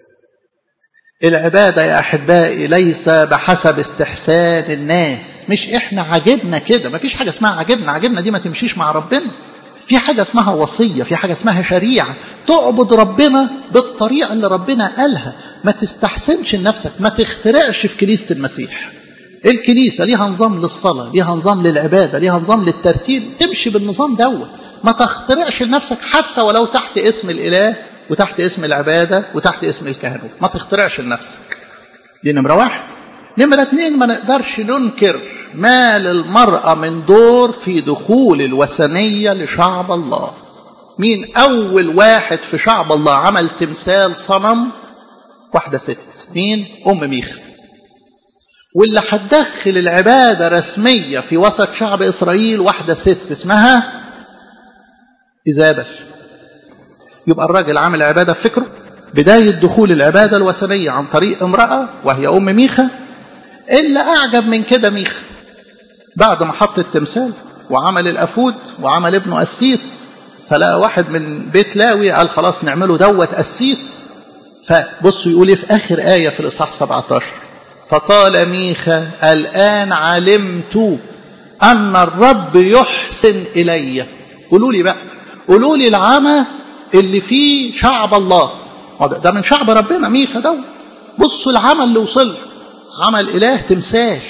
العبادة يا أحبائي ليس بحسب استحسان الناس، مش إحنا عجبنا كده، ما فيش حاجة اسمها عجبنا، عجبنا دي ما تمشيش مع ربنا. في حاجة اسمها وصية، في حاجة اسمها شريعة، تعبد ربنا بالطريقة اللي ربنا قالها، ما تستحسنش لنفسك، ما تخترعش في كنيسة المسيح. الكنيسة ليها نظام للصلاة، ليها نظام للعبادة، ليها نظام للترتيب، تمشي بالنظام دوت، ما تخترعش لنفسك حتى ولو تحت اسم الإله وتحت اسم العبادة وتحت اسم الكهنوت، ما تخترعش لنفسك. دي نمرة واحد. نمرة اتنين، ما نقدرش ننكر ما للمرأة من دور في دخول الوثنية لشعب الله. مين أول واحد في شعب الله عمل تمثال صنم؟ واحدة ست. مين؟ أم ميخا. واللي هتدخل العبادة رسمية في وسط شعب إسرائيل واحدة ست اسمها إيزابل. يبقى الراجل عامل عبادة في فكره، بداية دخول العبادة الوثنية عن طريق امرأة وهي أم ميخا. إلا أعجب من كده ميخا بعد ما حط التمثال وعمل الأفود وعمل ابنه أسيس، فلقى واحد من بيت لاوي قال خلاص نعمله دوت أسيس. فبصوا يقول في آخر آية في الإصحاح سبعة عشر، فقال ميخا الآن علمت أن الرب يحسن إلي. قولوا لي بقى، قولوا لي العمى اللي فيه شعب الله، ده من شعب ربنا ميخا دوت. بصوا العمى اللي وصل، عمل إله تمثال،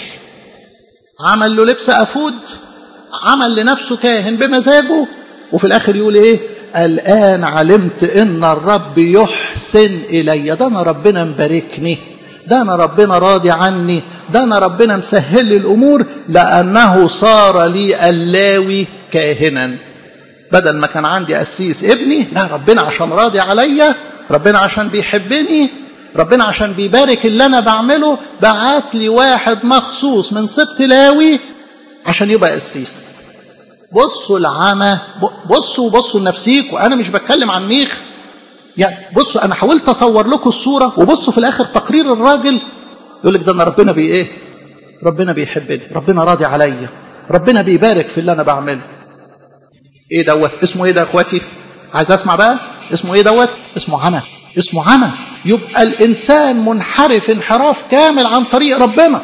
عمل له لبس أفود، عمل لنفسه كاهن بمزاجه، وفي الآخر يقول إيه؟ الآن علمت إن الرب يحسن إلي. ده أنا ربنا مباركني، ده أنا ربنا راضي عني، ده أنا ربنا مسهل لي الأمور، لأنه صار لي اللاوي كاهنا. بدل ما كان عندي قسيس ابني، لا، ربنا عشان راضي عليا، ربنا عشان بيحبني، ربنا عشان بيبارك اللي أنا بعمله، بعت لي واحد مخصوص من سبط لاوي عشان يبقى قسيس. بصوا العمى، بصوا بصوا لنفسيك، وأنا مش بتكلم عن ميخ يعني. بصوا أنا حاولت أصور لكم الصورة، وبصوا في الآخر تقرير الراجل يقول لك ده أنا ربنا بي إيه؟ ربنا بيحبني، ربنا راضي عليا، ربنا بيبارك في اللي أنا بعمله. إيه دوت؟ اسمه إيه ده يا إخواتي؟ عايز أسمع بقى. اسمه إيه دوت؟ اسمه عمى. اسمه عمى. يبقى الإنسان منحرف انحراف كامل عن طريق ربنا،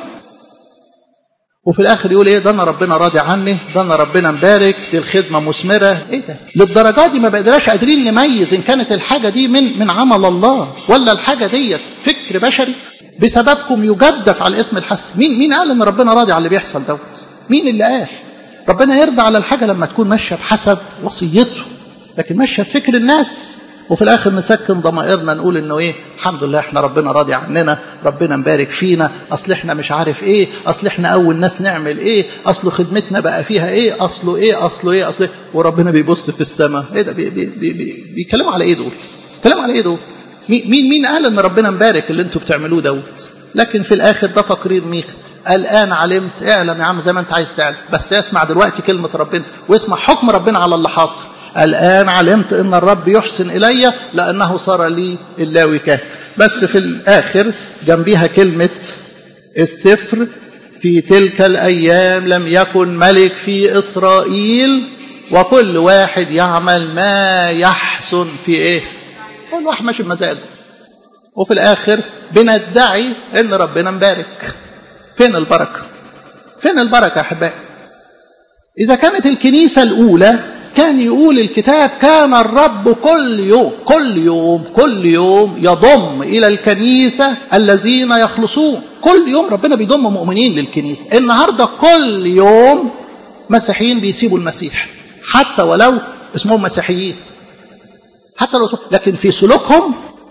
وفي الآخر يقول إيه؟ ده أنا ربنا راضي عني، ده أنا ربنا مبارك، دي الخدمة مثمرة. إيه ده؟ للدرجة دي ما بقدرش قادرين نميز إن كانت الحاجة دي من من عمل الله ولا الحاجة دي فكر بشري بسببكم يجدف على الاسم الحسن. مين مين قال إن ربنا راضي على اللي بيحصل دوت؟ مين اللي قال؟ ربنا يرضى على الحاجة لما تكون ماشية بحسب وصيته، لكن ماشية بفكر الناس، وفي الآخر نسكن ضمائرنا نقول إنه إيه؟ الحمد لله إحنا ربنا راضي عننا، ربنا مبارك فينا، أصل إحنا مش عارف إيه، أصل إحنا أول ناس نعمل إيه، أصله خدمتنا بقى فيها إيه، أصله إيه أصله إيه أصله إيه، وربنا بيبص في السماء. إيه ده؟ بي بي بي بي بيكلموا على إيه دول؟ بيكلموا على إيه دول؟ مين مين قال إن ربنا مبارك اللي أنتوا بتعملوه دوت؟ لكن في الآخر ده تقرير ميخا. الآن علمت، اعلم يا عم زي ما أنت عايز تعلم، بس اسمع دلوقتي كلمة ربنا واسمع حكم ربنا على اللي حاصل. الآن علمت إن الرب يحسن إلي لأنه صار لي اللاوي كاهن. بس في الآخر جنبيها كلمة السفر، في تلك الأيام لم يكن ملك في إسرائيل وكل واحد يعمل ما يحسن في إيه؟ كل واحد ماشي بمزاجه. وفي الآخر بندعي إن ربنا مبارك. فين البركة؟ فين البركة يا أحبائي؟ إذا كانت الكنيسة الأولى كان يقول الكتاب كان الرب كل يوم كل يوم كل يوم يضم إلى الكنيسة الذين يخلصون. كل يوم ربنا بيضم مؤمنين للكنيسة. النهاردة كل يوم مسيحيين بيسيبوا المسيح، حتى ولو اسمهم مسيحيين، حتى لو اسمهم، لكن في سلوكهم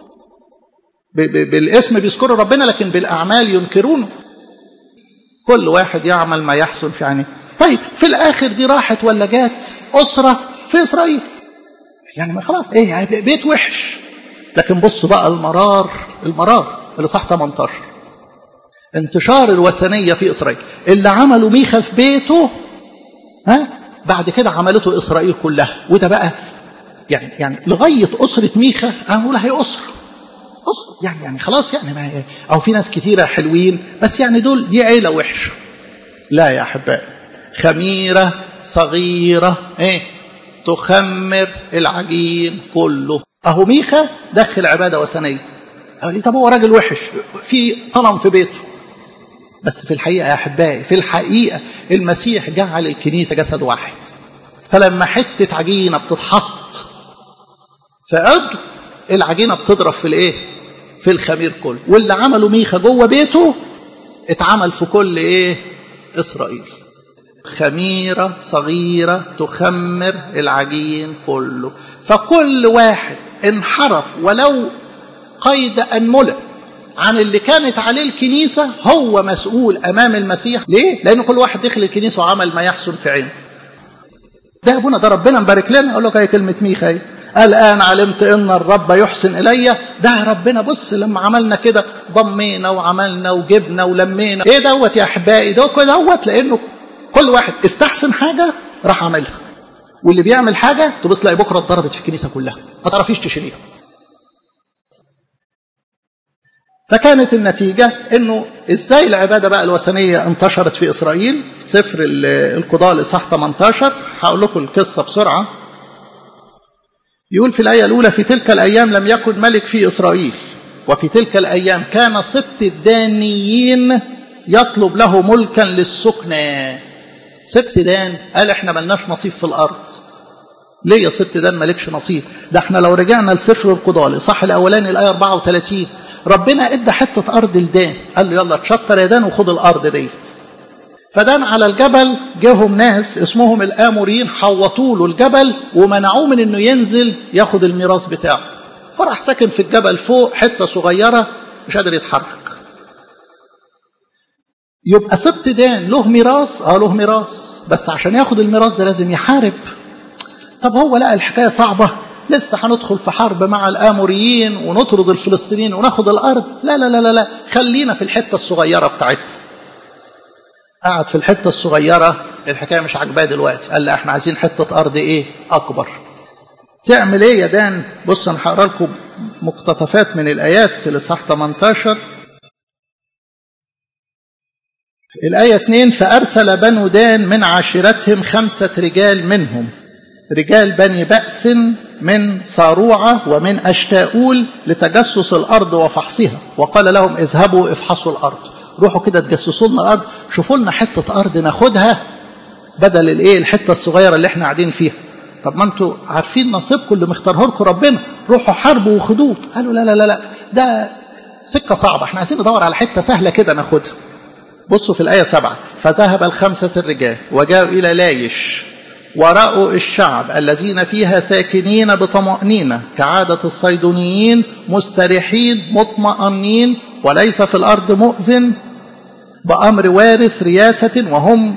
بالاسم بيذكروا ربنا لكن بالأعمال ينكرونه. كل واحد يعمل ما يحسن في عينيه. طيب في الآخر دي راحت ولا جات أسرة في إسرائيل؟ يعني ما خلاص إيه يعني بيت وحش. لكن بصوا بقى المرار المرار اللي صح ثمانية عشر، انتشار الوثنية في إسرائيل. اللي عملوا ميخا في بيته ها بعد كده عملته إسرائيل كلها. وده بقى يعني يعني لغاية أسرة ميخا أنا أقول هي أسرة أسرة يعني يعني خلاص يعني ما أو في ناس كتيرة حلوين بس يعني دول دي عيلة وحشة. لا يا أحبائي، خميرة صغيرة ايه تخمر العجين كله. اهو ميخا دخل عبادة وثنية. قال لي طب هو راجل وحش في صنم في بيته، بس في الحقيقة يا أحبائي في الحقيقة المسيح جعل الكنيسة جسد واحد. فلما حتة عجينة بتتحط في عضو العجينة بتضرب في الايه في الخمير كله. واللي عمله ميخا جوه بيته اتعمل في كل ايه إسرائيل. خميرة صغيرة تخمر العجين كله. فكل واحد انحرف ولو قيد أنملة عن اللي كانت عليه الكنيسة هو مسؤول أمام المسيح. ليه؟ لأن كل واحد دخل الكنيسة وعمل ما يحسن في عينه. ده أبونا ده ربنا مبارك لنا. أقول لك هي كلمة ميخا الآن علمت إن الرب يحسن إلي. ده ربنا بص لما عملنا كده ضمينا وعملنا وجبنا ولمينا. إيه دوت يا أحبائي؟ ده دوت لأنه كل واحد استحسن حاجة راح عملها، واللي بيعمل حاجة تبص تلاقي بكرة اتضربت في الكنيسة كلها ما تعرفيش تشيليها. فكانت النتيجة انه ازاي العبادة بقى الوثنية انتشرت في اسرائيل. سفر القضاء الاصحاح ثمانية عشر هقول لكم القصة بسرعة. يقول في الآية الأولى في تلك الأيام لم يكن ملك في إسرائيل، وفي تلك الأيام كان سبط الدانيين يطلب له ملكا للسكنى. سبط دان قال احنا ملناش نصيب في الأرض. ليه يا سبط دان مالكش نصيب؟ ده احنا لو رجعنا لسفر القضاء الإصحاح الأولاني الآية أربعة وثلاثين ربنا ادى حتة أرض لدان، قال له يلا تشطر يا دان وخد الأرض ديت. فدان على الجبل جاهم ناس اسمهم الآموريين حوطوا له الجبل ومنعوه من انه ينزل ياخد الميراث بتاعه. فراح ساكن في الجبل فوق حتة صغيرة مش قادر يتحرك. يبقى سبط دان له ميراث، اه له ميراث، بس عشان ياخد الميراث ده لازم يحارب. طب هو لقى الحكاية صعبة، لسه هندخل في حرب مع الآموريين ونطرد الفلسطينيين وناخد الأرض؟ لا لا لا لا لا، خلينا في الحتة الصغيرة بتاعتنا. قعد في الحتة الصغيرة، الحكاية مش عجباه دلوقتي، قال لا احنا عايزين حتة أرض ايه أكبر. تعمل ايه يا دان؟ بص انا هقرا لكم مقتطفات من الآيات الإصحاح ثمانية عشر. الآية اثنين فأرسل بنو دان من عاشرتهم خمسة رجال منهم رجال بني بأس من صاروعة ومن أشتاؤول لتجسس الأرض وفحصها، وقال لهم اذهبوا افحصوا الأرض، روحوا كده تجسسوا لنا الأرض، شوفوا لنا حتة أرض ناخدها بدل الايه الحتة الصغيرة اللي احنا قاعدين فيها. طب ما انتوا عارفين نصيبكم اللي مختاره لكم ربنا، روحوا حاربوا وخدوه. قالوا لا لا لا لا ده سكة صعبة، احنا عايزين ندور على حتة سهلة كده ناخدها. بصوا في الآية سبعة فذهب الخمسة الرجال وجاءوا إلى لايش ورأوا الشعب الذين فيها ساكنين بطمأنينة كعادة الصيدونيين مستريحين مطمئنين وليس في الأرض مؤذن بأمر وارث رياسة، وهم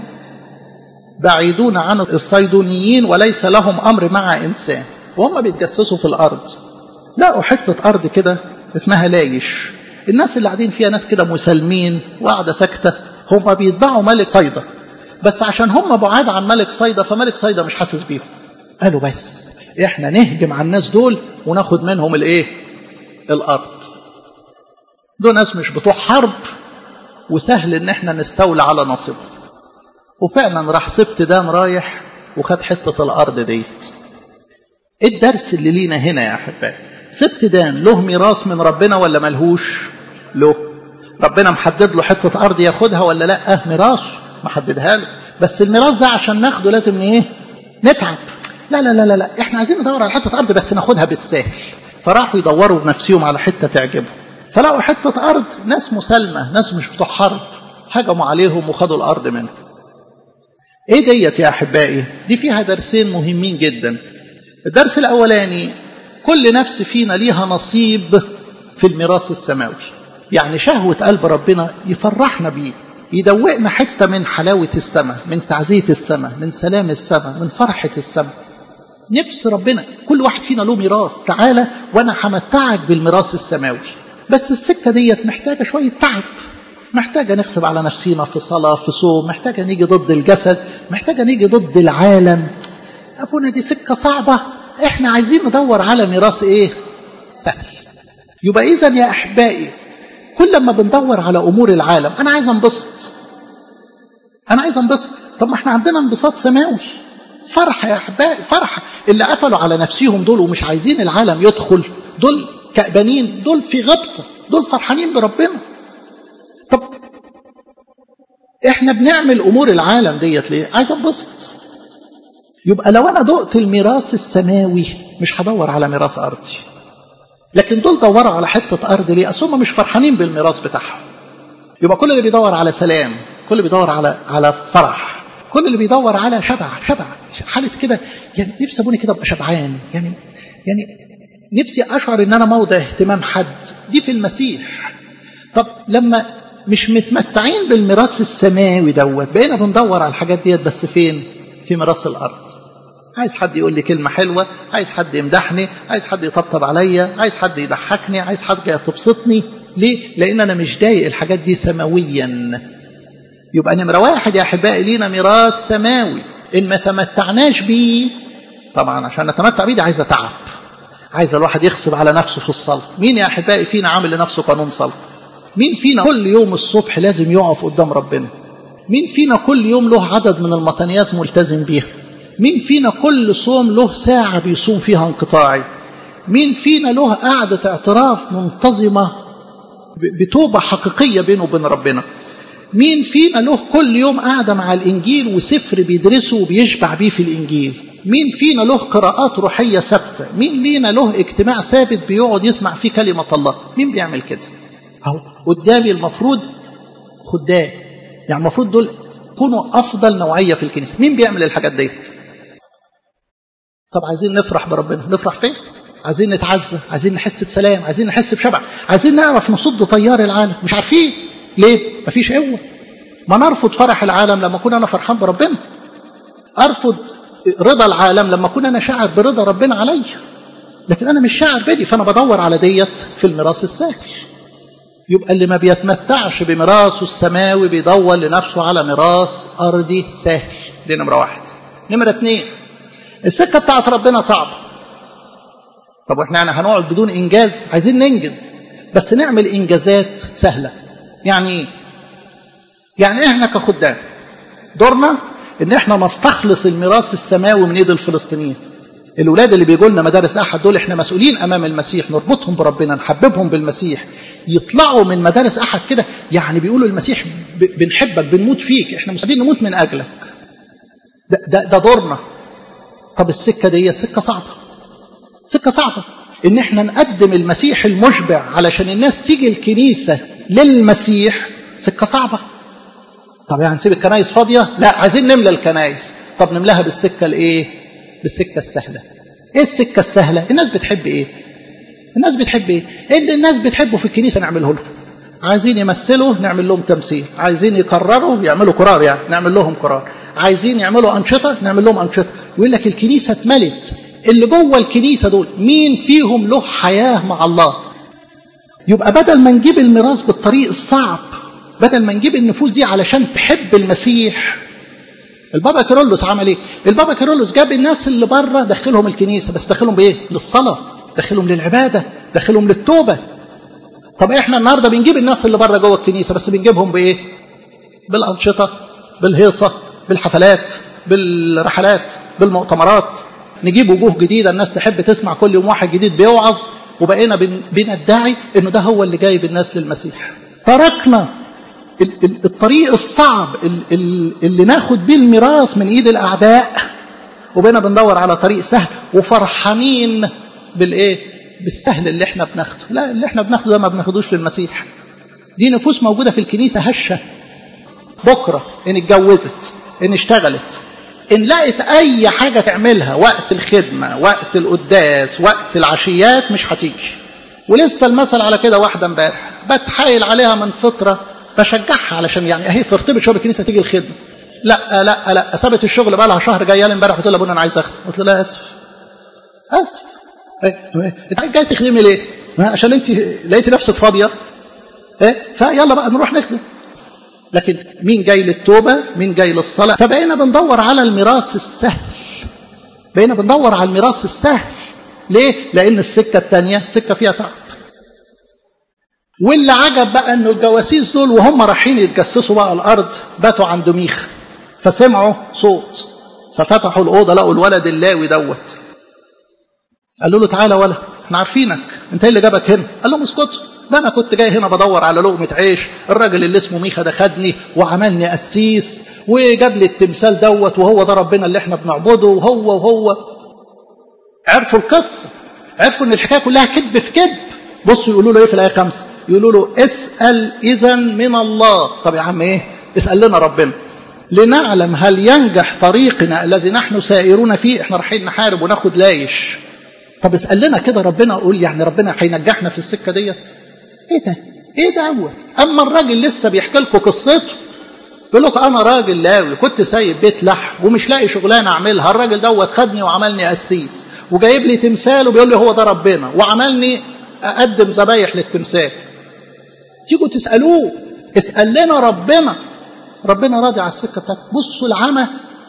بعيدون عن الصيدونيين وليس لهم أمر مع إنسان. وهم بيتجسسوا في الأرض لقوا حتة أرض كده اسمها لايش. الناس اللي قاعدين فيها ناس كده مسالمين وقاعدة ساكتة، هم بيتبعوا ملك صيدا، بس عشان هم بعاد عن ملك صيدا فملك صيدا مش حاسس بيهم. قالوا بس احنا نهجم على الناس دول وناخد منهم الايه الارض. دول ناس مش بتوع حرب وسهل ان احنا نستولى على نصيبهم. وفعلا راح سبط دان رايح وخد حته الارض ديت. ايه الدرس اللي لينا هنا يا احبائي؟ سبط دان له ميراث من ربنا ولا ملهوش؟ له. ربنا محدد له حته ارض ياخدها ولا لا؟ اه ميراثه محددها له، بس الميراث ده عشان ناخده لازم ايه نتعب. لا لا لا لا لا احنا عايزين ندور على حته ارض بس ناخدها بالسهل. فراحوا يدوروا بنفسهم على حته تعجبهم، فلقوا حته ارض ناس مسالمه ناس مش بتوع حرب، هجموا عليهم وخدوا الارض منهم. ايه ديت يا احبائي؟ دي فيها درسين مهمين جدا. الدرس الاولاني كل نفس فينا ليها نصيب في الميراث السماوي. يعني شهوه قلب ربنا يفرحنا بيه، يدوقنا حتة من حلاوة السماء، من تعزية السماء، من سلام السماء، من فرحة السماء. نفس ربنا كل واحد فينا له ميراث، تعالى وانا همتعك بالميراث السماوي. بس السكة ديت محتاجة شوية تعب، محتاجة نغصب على نفسينا في صلاة في صوم، محتاجة نيجي ضد الجسد، محتاجة نيجي ضد العالم. أبونا دي سكة صعبة، احنا عايزين ندور على ميراث ايه سهل. يبقى إذن يا أحبائي كل ما بندور على أمور العالم، أنا عايز أنبسط أنا عايز أنبسط طب ما احنا عندنا انبساط سماوي، فرحة يا أحبائي، فرحة. اللي قفلوا على نفسهم دول ومش عايزين العالم يدخل، دول كأبانين، دول في غبطة، دول فرحانين بربنا. طب احنا بنعمل أمور العالم ديت ليه؟ عايز انبسط. يبقى لو أنا دقت الميراث السماوي مش هدور على ميراث أرضي. لكن دول دوروا على حتة أرض ليه؟ أصل هم مش فرحانين بالميراث بتاعهم. يبقى كل اللي بيدور على سلام، كل اللي بيدور على على فرح، كل اللي بيدور على شبع، شبع حالة كده، يعني نفسي ابوني كده ابقى شبعان، يعني يعني نفسي اشعر ان انا موضع اهتمام حد، دي في المسيح. طب لما مش متمتعين بالميراث السماوي دوت، بقينا بندور على الحاجات ديت بس فين؟ في ميراث الارض. عايز حد يقول لي كلمة حلوة، عايز حد يمدحني، عايز حد يطبطب عليا، عايز حد يضحكني، عايز حد تبسطني. ليه؟ لأن أنا مش ضايق الحاجات دي سماويا. يبقى نمرة واحد يا أحبائي لينا ميراث سماوي، إن ما تمتعناش بيه، طبعا عشان نتمتع بيه دي عايزة تعب، عايزة الواحد يغصب على نفسه في الصلاة. مين يا أحبائي فينا عامل لنفسه قانون صلاة؟ مين فينا كل يوم الصبح لازم يقف قدام ربنا؟ مين فينا كل يوم له عدد من المطنيات ملتزم بيها؟ مين فينا كل صوم له ساعة بيصوم فيها انقطاعي؟ مين فينا له قعدة اعتراف منتظمة بتوبة حقيقية بينه وبين ربنا؟ مين فينا له كل يوم قاعدة مع الإنجيل وسفر بيدرسه وبيشبع بيه في الإنجيل؟ مين فينا له قراءات روحية ثابتة؟ مين لينا له اجتماع ثابت بيقعد يسمع فيه كلمة الله؟ مين بيعمل كده؟ أهو قدامي المفروض خدام، يعني المفروض دول يكونوا أفضل نوعية في الكنيسة. مين بيعمل الحاجات ديت؟ طب عايزين نفرح بربنا، نفرح فين؟ عايزين نتعزى، عايزين نحس بسلام، عايزين نحس بشبع، عايزين نعرف نصد طيار العالم، مش عارفين ليه؟ مفيش قوة. ما نرفض فرح العالم لما أكون أنا فرحان بربنا، أرفض رضا العالم لما أكون أنا شاعر برضا ربنا علي، لكن أنا مش شاعر بدي، فأنا بدور على ديت في الميراث السهل. يبقى اللي ما بيتمتعش بميراثه السماوي بيدور لنفسه على ميراث أرضي سهل. دي نمرة واحد. نمرة اتنين، السكة بتاعت ربنا صعبة. طب واحنا يعني هنقعد بدون إنجاز؟ عايزين ننجز، بس نعمل إنجازات سهلة. يعني إيه؟ يعني إحنا كخدام دورنا إن إحنا نستخلص الميراث السماوي من إيد الفلسطينيين. الأولاد اللي بيجوا لنا مدارس أحد دول إحنا مسؤولين أمام المسيح، نربطهم بربنا، نحببهم بالمسيح، يطلعوا من مدارس أحد كده يعني بيقولوا المسيح بنحبك، بنموت فيك، إحنا مستعدين نموت من أجلك. ده, ده, ده دورنا. طب السكة دي سكة صعبة، سكة صعبة إن إحنا نقدم المسيح المشبع علشان الناس تيجي الكنيسة للمسيح، سكة صعبة. طب يعني نسيب الكنايس فاضية؟ لا، عايزين نملى الكنايس. طب نملاها بالسكة الإيه؟ بالسكة السهلة. إيه السكة السهلة؟ الناس بتحب إيه؟ الناس بتحب إيه؟ إيه اللي الناس بتحبه في الكنيسة نعمله لهم. عايزين يمثلوا نعمل لهم تمثيل، عايزين يكرروا يعملوا قرار يعني نعمل لهم قرار، عايزين يعملوا أنشطة نعمل لهم أنشطة. ويقول لك الكنيسة اتملت، اللي جوه الكنيسة دول مين فيهم له حياة مع الله؟ يبقى بدل ما نجيب الميراث بالطريق الصعب، بدل ما نجيب النفوس دي علشان تحب المسيح، البابا كيرلس عمل ايه؟ البابا كيرلس جاب الناس اللي بره دخلهم الكنيسة، بس دخلهم بايه؟ للصلاة، دخلهم للعبادة، دخلهم للتوبة. طب احنا النهارده بنجيب الناس اللي بره جوه الكنيسة، بس بنجيبهم بايه؟ بالأنشطة، بالهيصة، بالحفلات، بالرحلات، بالمؤتمرات. نجيب وجوه جديدة الناس تحب تسمع كل يوم واحد جديد بيوعظ، وبقينا بندعي انه ده هو اللي جايب الناس للمسيح. تركنا الطريق الصعب اللي ناخد بيه الميراث من ايد الاعداء، وبقينا بندور على طريق سهل وفرحانين بالايه؟ بالسهل اللي احنا بناخده. لا، اللي احنا بناخده ده ما بناخدوش للمسيح. دي نفوس موجودة في الكنيسة هشة، بكرة ان اتجوزت، ان اشتغلت، إن لقت أي حاجة تعملها وقت الخدمة، وقت القداس، وقت العشيات، مش هتيجي. ولسه المثل على كده واحدة امبارح بتحايل عليها من فترة، بشجعها علشان يعني اهي ترتبط شويه بالكنيسه تيجي الخدمه. لا لا لا، سابت الشغل بقى لها شهر، جايه لي امبارح قلت لها ابونا انا عايز اخدم. قلت لها اسف اسف ايه انت جاي تخدمي ليه؟ عشان انت لقيتي نفسك فاضيه ايه؟ فيلا بقى نروح نخدم. لكن مين جاي للتوبه؟ مين جاي للصلاه؟ فبقينا بندور على الميراث السهل، بقينا بندور على الميراث السهل. ليه؟ لان السكه الثانيه سكه فيها تعب. واللي عجب بقى انه الجواسيس دول وهم رايحين يتجسسوا بقى الارض باتوا عند ميخا. فسمعوا صوت ففتحوا الأوضة لقوا الولد اللاوي دوت. قالوا له تعالى ولا احنا عارفينك، انت ايه اللي جابك هنا؟ قال لهم اسكتوا، ده انا كنت جاي هنا بدور على لقمة عيش، الراجل اللي اسمه ميخا ده خدني وعملني قسيس وجاب لي التمثال دوت، وهو ده ربنا اللي احنا بنعبده، وهو وهو. عرفوا القصة، عرفوا ان الحكاية كلها كذب في كذب. بصوا يقولوا له ايه في الآية خمسة؟ يقولوا له اسأل إذا من الله. طب يا عم ايه؟ اسأل لنا ربنا لنعلم هل ينجح طريقنا الذي نحن سائرون فيه. احنا رايحين نحارب وناخد لايش. طب اسأل لنا كده ربنا، قول يعني ربنا هينجحنا في السكة ديت؟ ايه ده؟ ايه ده هو؟ اما الراجل لسه بيحكي لكم قصته، بيقول لك انا راجل لاوي كنت سايب بيت لحم ومش لاقي شغلانه اعملها، الراجل دوت خدني وعملني قسيس وجايب لي تمثال وبيقول لي هو ده ربنا، وعملني اقدم ذبايح للتمثال. تيجوا تسالوه اسال لنا ربنا، ربنا راضي على السكه بتاعتك. بصوا العمى،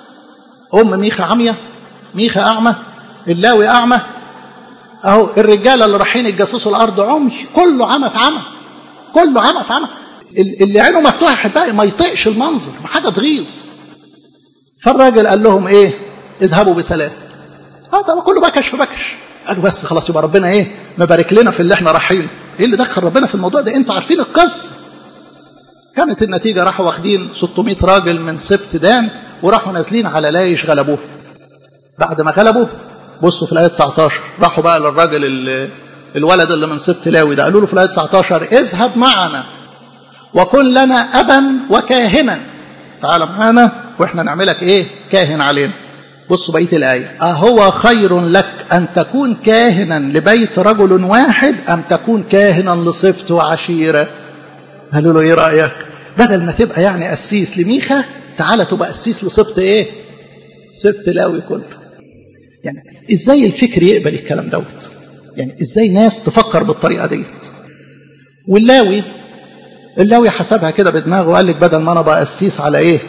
ام ميخا عمية، ميخا اعمى، اللاوي اعمى، اهو الرجاله اللي رايحين يتجسسوا الارض عمي، كله عمى في عمى، كله عمى في عمى. اللي عينه مفتوحه احبائي ما يطيقش المنظر، حاجه تغيظ. فالراجل قال لهم ايه؟ اذهبوا بسلام. اه طبعا كله بكش في بكش. قالوا بس خلاص يبقى ربنا ايه؟ مبارك لنا في اللي احنا رايحينه. ايه اللي دخل ربنا في الموضوع ده؟ انتوا عارفين القصه. كانت النتيجه راحوا واخدين ستمائة راجل من سبط دان وراحوا نازلين على لايش غلبوه. بعد ما غلبوا بصوا في الايه تسعتاشر، راحوا بقى للراجل الولد اللي من سبط لاوي ده، قالوا له في الايه تسعتاشر اذهب معنا وكن لنا أبا وكاهنا. تعال معانا واحنا نعملك ايه؟ كاهن علينا. بصوا بقية الآية، أهو خير لك أن تكون كاهنا لبيت رجل واحد أم تكون كاهنا لسبط وعشيرة؟ قالوا له ايه رأيك؟ بدل ما تبقى يعني قسيس لميخا، تعال تبقى قسيس لسبط ايه؟ سبط لاوي كله. يعني ازاي الفكر يقبل الكلام دوت؟ يعني ازاي ناس تفكر بالطريقة ديت؟ واللاوي اللاوي حسبها كده بدماغه وقال لك بدل ما انا ابقى قسيس على ايه؟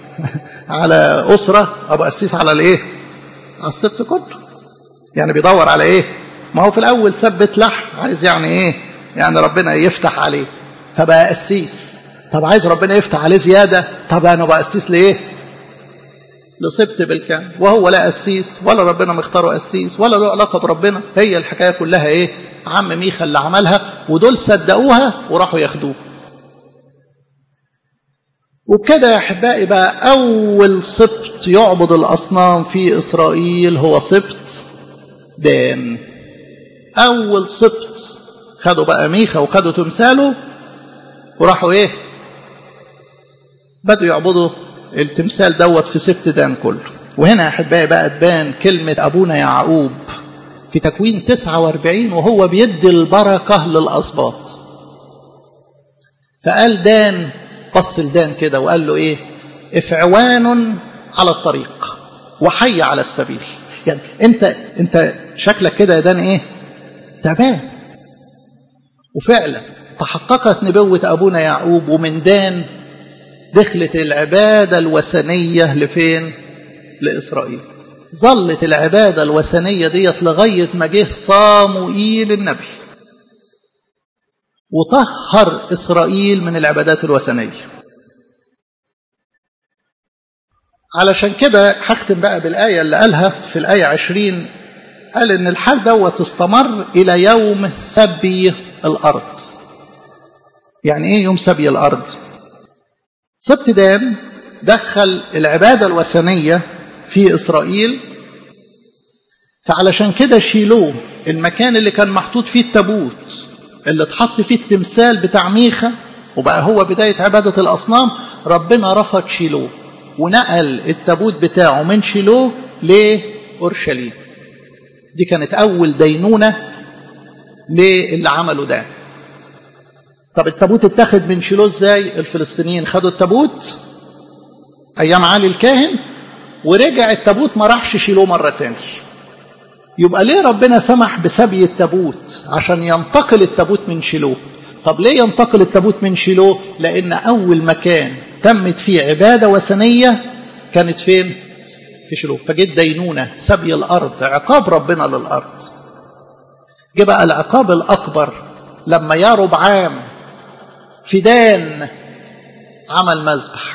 على اسره، ابقى قسيس على الايه؟ على السبط كله. يعني بيدور على ايه؟ ما هو في الاول ثبت لحم، عايز يعني ايه؟ يعني ربنا يفتح عليه فبقى قسيس. طب عايز ربنا يفتح عليه زياده، طب انا ابقى قسيس لايه؟ لسبط بالكامل، وهو لا قسيس ولا ربنا مختاره قسيس ولا له علاقه بربنا. هي الحكايه كلها ايه؟ عم ميخا اللي عملها، ودول صدقوها وراحوا ياخدوه. وبكده يا احبائي بقى اول سبط يعبد الاصنام في اسرائيل هو سبط دان. اول سبط خدوا بقى ميخا وخدوا تمثاله وراحوا ايه؟ بدوا يعبدوا التمثال دوت في سبط دان كله. وهنا يا احبائي بقى تبان كلمه ابونا يعقوب في تكوين تسعة وأربعين وهو بيدي البركه للاسباط. فقال دان، بص لدان كده وقال له ايه؟ افعوان على الطريق وحي على السبيل. يعني انت انت شكلك كده يا دان ايه؟ تعبان. وفعلا تحققت نبوة ابونا يعقوب، ومن دان دخلت العبادة الوثنية لفين؟ لإسرائيل. ظلت العبادة الوثنية ديت لغاية ما جه صاموئيل النبي وطهر إسرائيل من العبادات الوثنية. علشان كده هختم بقى بالآية اللي قالها في الآية عشرين، قال إن الحال دوت استمر إلى يوم سبي الأرض. يعني إيه يوم سبي الأرض؟ سبت دان دخل العبادة الوثنية في إسرائيل، فعلشان كده شيلوه المكان اللي كان محطوط فيه التابوت اللي اتحط فيه التمثال بتاع ميخا وبقى هو بداية عبادة الأصنام، ربنا رفض شيلوه ونقل التابوت بتاعه من شيلوه لأورشليم. دي كانت أول دينونة للي عملوا ده. طب التابوت اتاخد من شيلوه ازاي؟ الفلسطينيين خدوا التابوت أيام علي الكاهن ورجع التابوت ما راحش شيلوه مرة تاني. يبقى ليه ربنا سمح بسبي التابوت؟ عشان ينتقل التابوت من شيلوه. طب ليه ينتقل التابوت من شيلوه؟ لأن أول مكان تمت فيه عبادة وثنية كانت فين؟ في شيلوه. فجد دينونة سبي الأرض، عقاب ربنا للأرض. جه بقى العقاب الأكبر لما ياربعام في دان عمل مذبح.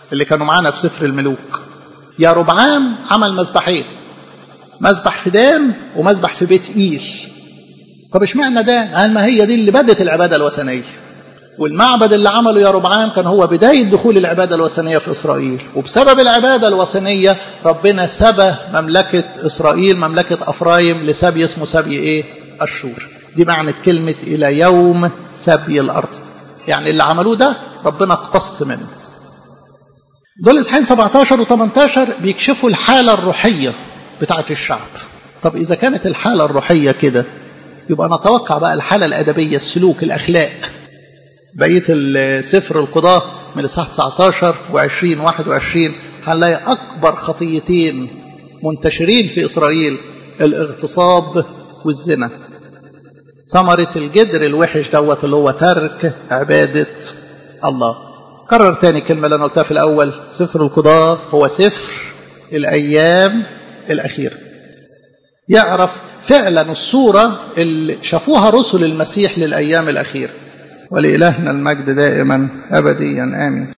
اللي كانوا معانا في سفر الملوك. يا ربعام عمل مذبحين، مذبح في دان ومذبح في بيت إيل. طب اشمعنى دان؟ قال ما هي دي اللي بدت العبادة الوثنية، والمعبد اللي عمله يا ربعام كان هو بداية دخول العبادة الوثنية في إسرائيل، وبسبب العبادة الوثنية ربنا سبى مملكة إسرائيل، مملكة أفرايم، لسبي اسمه سبي إيه؟ أشور. دي معنى كلمة إلى يوم سبي الأرض، يعني اللي عملوه ده ربنا اقتص منه. دول إصحاحين سبعتاشر وتمنتاشر بيكشفوا الحالة الروحية بتاعة الشعب. طب إذا كانت الحالة الروحية كده، يبقى نتوقع بقى الحالة الأدبية، السلوك، الأخلاق. بقية السفر القضاة من الإصحاح تسعتاشر وعشرين واحد وعشرين هنلاقي أكبر خطيتين منتشرين في إسرائيل: الاغتصاب والزنا. ثمرة الجدر الوحش دوت اللي هو ترك عبادة الله. كرر تاني كلمة اللي أنا قلتها في الأول: سفر القضاة هو سفر الأيام الأخيرة. يعرف فعلا الصورة اللي شافوها رسل المسيح للأيام الأخيرة. ولإلهنا المجد دائما أبديا آمين.